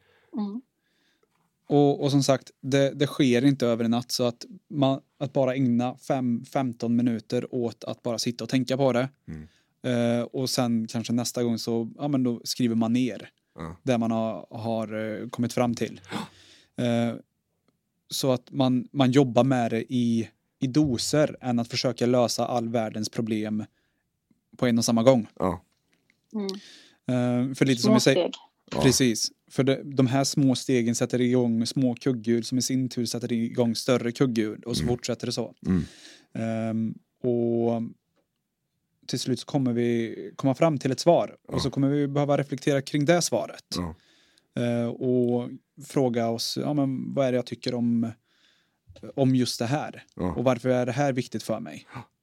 Och, och som sagt, det, det sker inte över en natt, så att, man, att bara ägna fem femton minuter åt att bara sitta och tänka på det. Mm. Eh, och sen kanske nästa gång så ja, men då skriver man ner Ja. det man har, har eh, kommit fram till. Eh, så att man, man jobbar med det i, i doser än att försöka lösa all världens problem på en och samma gång. Ja. Mm. Eh, för lite som Små vi säger, steg. Ja. precis. För det, de här små stegen sätter igång små kugghjul som i sin tur sätter igång större kugghjul och så Mm. fortsätter det så. Mm. Ehm, och till slut så kommer vi komma fram till ett svar Ja. och så kommer vi behöva reflektera kring det svaret. Ja. Ehm, och fråga oss, ja men vad är det jag tycker om om just det här? Ja. Och varför är det här viktigt för mig?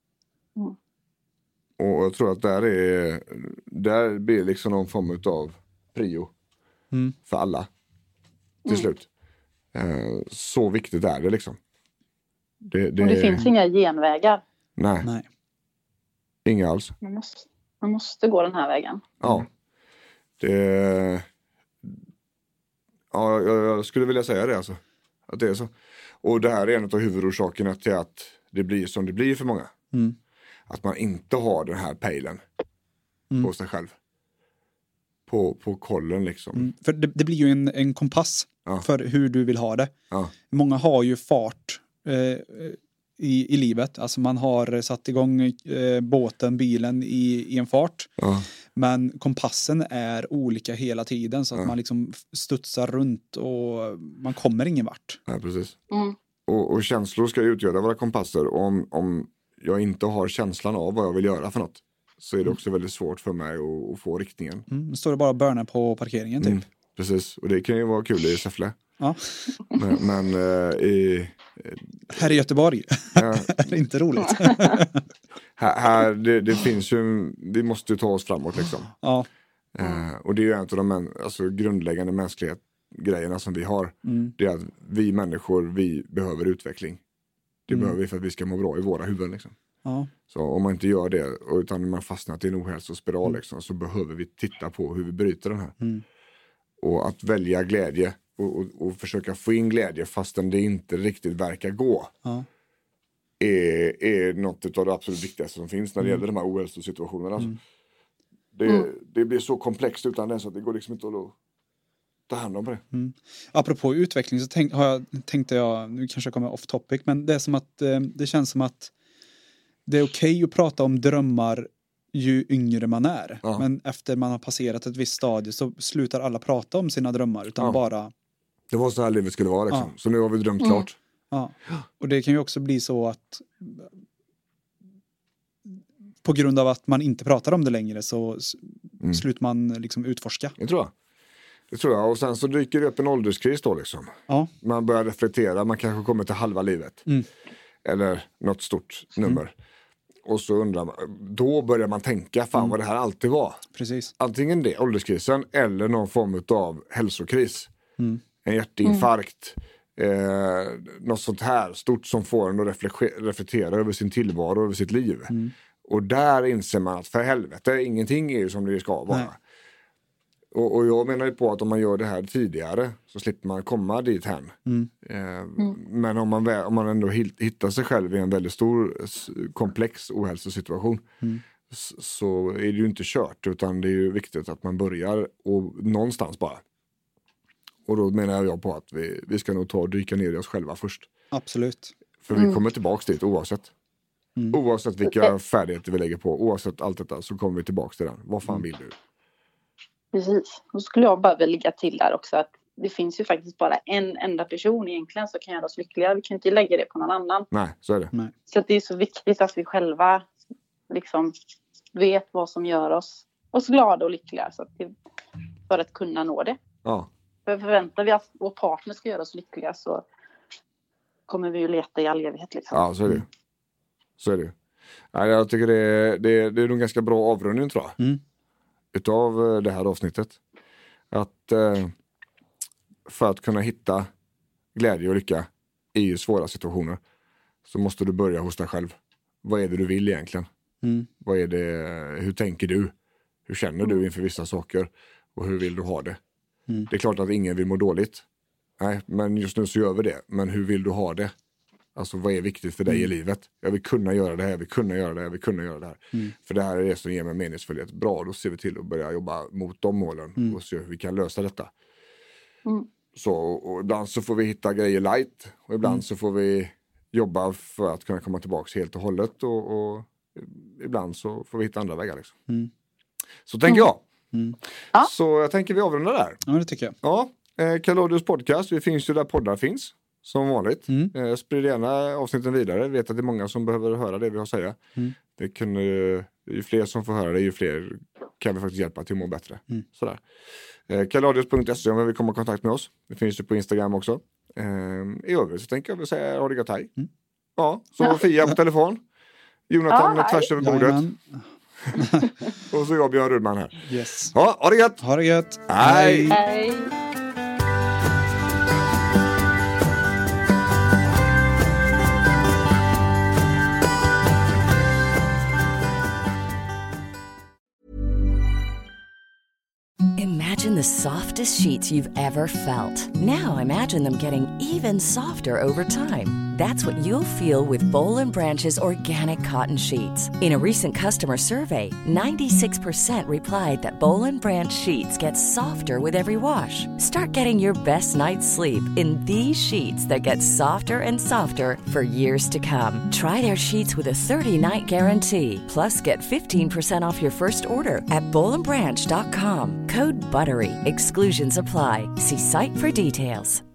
Och jag tror att där är där blir liksom någon form av prio Mm. för alla till Mm. slut. Eh, så viktigt är det liksom. Det, det, Och det finns inga genvägar. Nej, Nej. inga alls. Man måste, man måste gå den här vägen. Ja. Det, ja, jag, jag skulle vilja säga det alltså. Att det är så. Och det här är en av huvudorsakerna till att det blir som det blir för många. Mm. Att man inte har den här pejlen Mm. på sig själv. På, på kollen liksom. Mm. För det, det blir ju en, en kompass Ja. för hur du vill ha det. Ja. Många har ju fart eh, i, i livet. Alltså man har satt igång eh, båten, bilen i, i en fart. Ja. Men kompassen är olika hela tiden så att Ja. man liksom studsar runt och man kommer ingen vart. Ja, precis. Mm. Och, och känslor ska utgöra våra kompasser. Och om, om jag inte har känslan av vad jag vill göra för något så är det också väldigt svårt för mig att, att få riktningen. Mm. Då står det bara och börnar på parkeringen typ. Mm, precis, och det kan ju vara kul i Säffle. Ja. Men, men eh, i... Här i Göteborg Ja, är det inte roligt. här, här det, det finns ju, vi måste ju ta oss framåt liksom. Ja. Eh, och det är ju en av de män, alltså, grundläggande mänskliga grejerna som vi har. Mm. Det är att vi människor, vi behöver utveckling. Det Mm. behöver vi för att vi ska må bra i våra huvuden liksom. Ja. Så om man inte gör det, utan man fastnat i en ohälsospiral Mm. liksom, så behöver vi titta på hur vi bryter den här. Mm. Och att välja glädje och, och, och försöka få in glädje fastän det inte riktigt verkar gå. Ja. Är, är något av det absolut viktigaste som finns när det Mm. gäller de här ohälsosituationerna. Alltså. Mm. Det, Mm. det blir så komplext utan det så att det går liksom inte att ta hand om det. Mm. Apropå utveckling så tänk, har jag, tänkte jag, nu kanske jag kommer off topic, men det är som att eh, det känns som att det är okej att prata om drömmar ju yngre man är. Ja. Men efter man har passerat ett visst stadie så slutar alla prata om sina drömmar utan Ja. bara, Det var så här livet skulle vara liksom. Ja. Så nu har vi drömt Mm. klart. ja. Och det kan ju också bli så att på grund av att man inte pratar om det längre så s- Mm. slutar man liksom utforska. Det tror jag. Det tror jag. Och sen så dyker det upp en ålderskris då liksom. Ja. Man börjar reflektera, man kanske kommer till halva livet. Mm. Eller något stort nummer. Och så undrar man, då börjar man tänka, fan Mm. vad det här alltid var. Precis. Antingen det, ålderskrisen, eller någon form av hälsokris. Mm. En hjärtinfarkt. Eh, något sånt här stort som får en att refle- reflektera över sin tillvaro, över sitt liv. Mm. Och där inser man att för helvete, ingenting är ju som det ska vara. Nej. Och, och jag menar ju på att om man gör det här tidigare så slipper man komma dit hen. Mm. Eh, Men om man, vä- om man ändå hitt- hittar sig själv i en väldigt stor s- komplex ohälsosituation Mm. s- så är det ju inte kört, utan det är ju viktigt att man börjar och någonstans bara. Och då menar jag på att vi, vi ska nog ta och dyka ner i oss själva först. Absolut. För vi kommer tillbaka dit oavsett. Mm. Oavsett vilka färdigheter vi lägger på, oavsett allt detta, så kommer vi tillbaka till den. Vad fan vill du? Precis. Då skulle jag bara vilja lägga till där också att det finns ju faktiskt bara en enda person egentligen som kan göra oss lyckliga. Vi kan inte lägga det på någon annan. Nej, så är det. Nej. Så att det är så viktigt att vi själva liksom vet vad som gör oss, oss glada och lyckliga. Så att vi, för att kunna nå det. Ja, För förväntar vi att vår partner ska göra oss lyckliga så kommer vi ju leta i all evighet. Liksom. ja så är det. Så är det. Ja, jag tycker det är, det, är, det är nog ganska bra avrundning tror jag. Mm. Utav eh, det här avsnittet. Att eh, för att kunna hitta glädje och lycka i svåra situationer så måste du börja hos dig själv. Vad är det du vill egentligen? Mm. Vad är det, hur tänker du? Hur känner du inför vissa saker? Och hur vill du ha det? Mm. Det är klart att ingen vill må dåligt. Nej, men just nu så gör vi det. Men hur vill du ha det? Alltså vad är viktigt för dig Mm. i livet? Jag vill kunna göra det här, jag vill kunna göra det här, jag vill kunna göra det här. Mm. För det här är det som ger mig meningsfullhet. Bra, då ser vi till att börja jobba mot de målen. Mm. Och se hur vi kan lösa detta. Mm. Så, och ibland så får vi hitta grejer light. Och ibland Mm. så får vi jobba för att kunna komma tillbaka helt och hållet. Och, och ibland så får vi hitta andra vägar liksom. Mm. Så tänker jag. Mm. Ja. Så jag tänker vi avrundar där. Ja, det tycker jag. Ja, eh, Kalodius podcast. Vi finns ju där poddar finns. Som vanligt. Mm. Eh, sprid gärna avsnitten vidare. Jag vet att det är många som behöver höra det vi har att säga. Mm. Det kan, eh, ju fler som får höra det, ju fler kan vi faktiskt hjälpa till att må bättre. Mm. Sådär. Eh, kalodius punkt se om man vill komma i kontakt med oss. Det finns ju på Instagram också. Eh, I övrigt så tänker jag väl säga ha det gott, hej. Mm. Ja, så Fia på telefon. Jonathan Ja, är tvärs över bordet. Jajamän. Och så jag Björn Rudman här. Yes. Ja, ha det gött! Ha det gött. Hej. Hej! Imagine the softest sheets you've ever felt. Now imagine them getting even softer over time. That's what you'll feel with Boll and Branch's organic cotton sheets. In a recent customer survey, ninety-six percent replied that Boll and Branch sheets get softer with every wash. Start getting your best night's sleep in these sheets that get softer and softer for years to come. Try their sheets with a thirty-night guarantee. Plus, get fifteen percent off your first order at boll and branch dot com. Code BUTTERY. Exclusions apply. See site for details.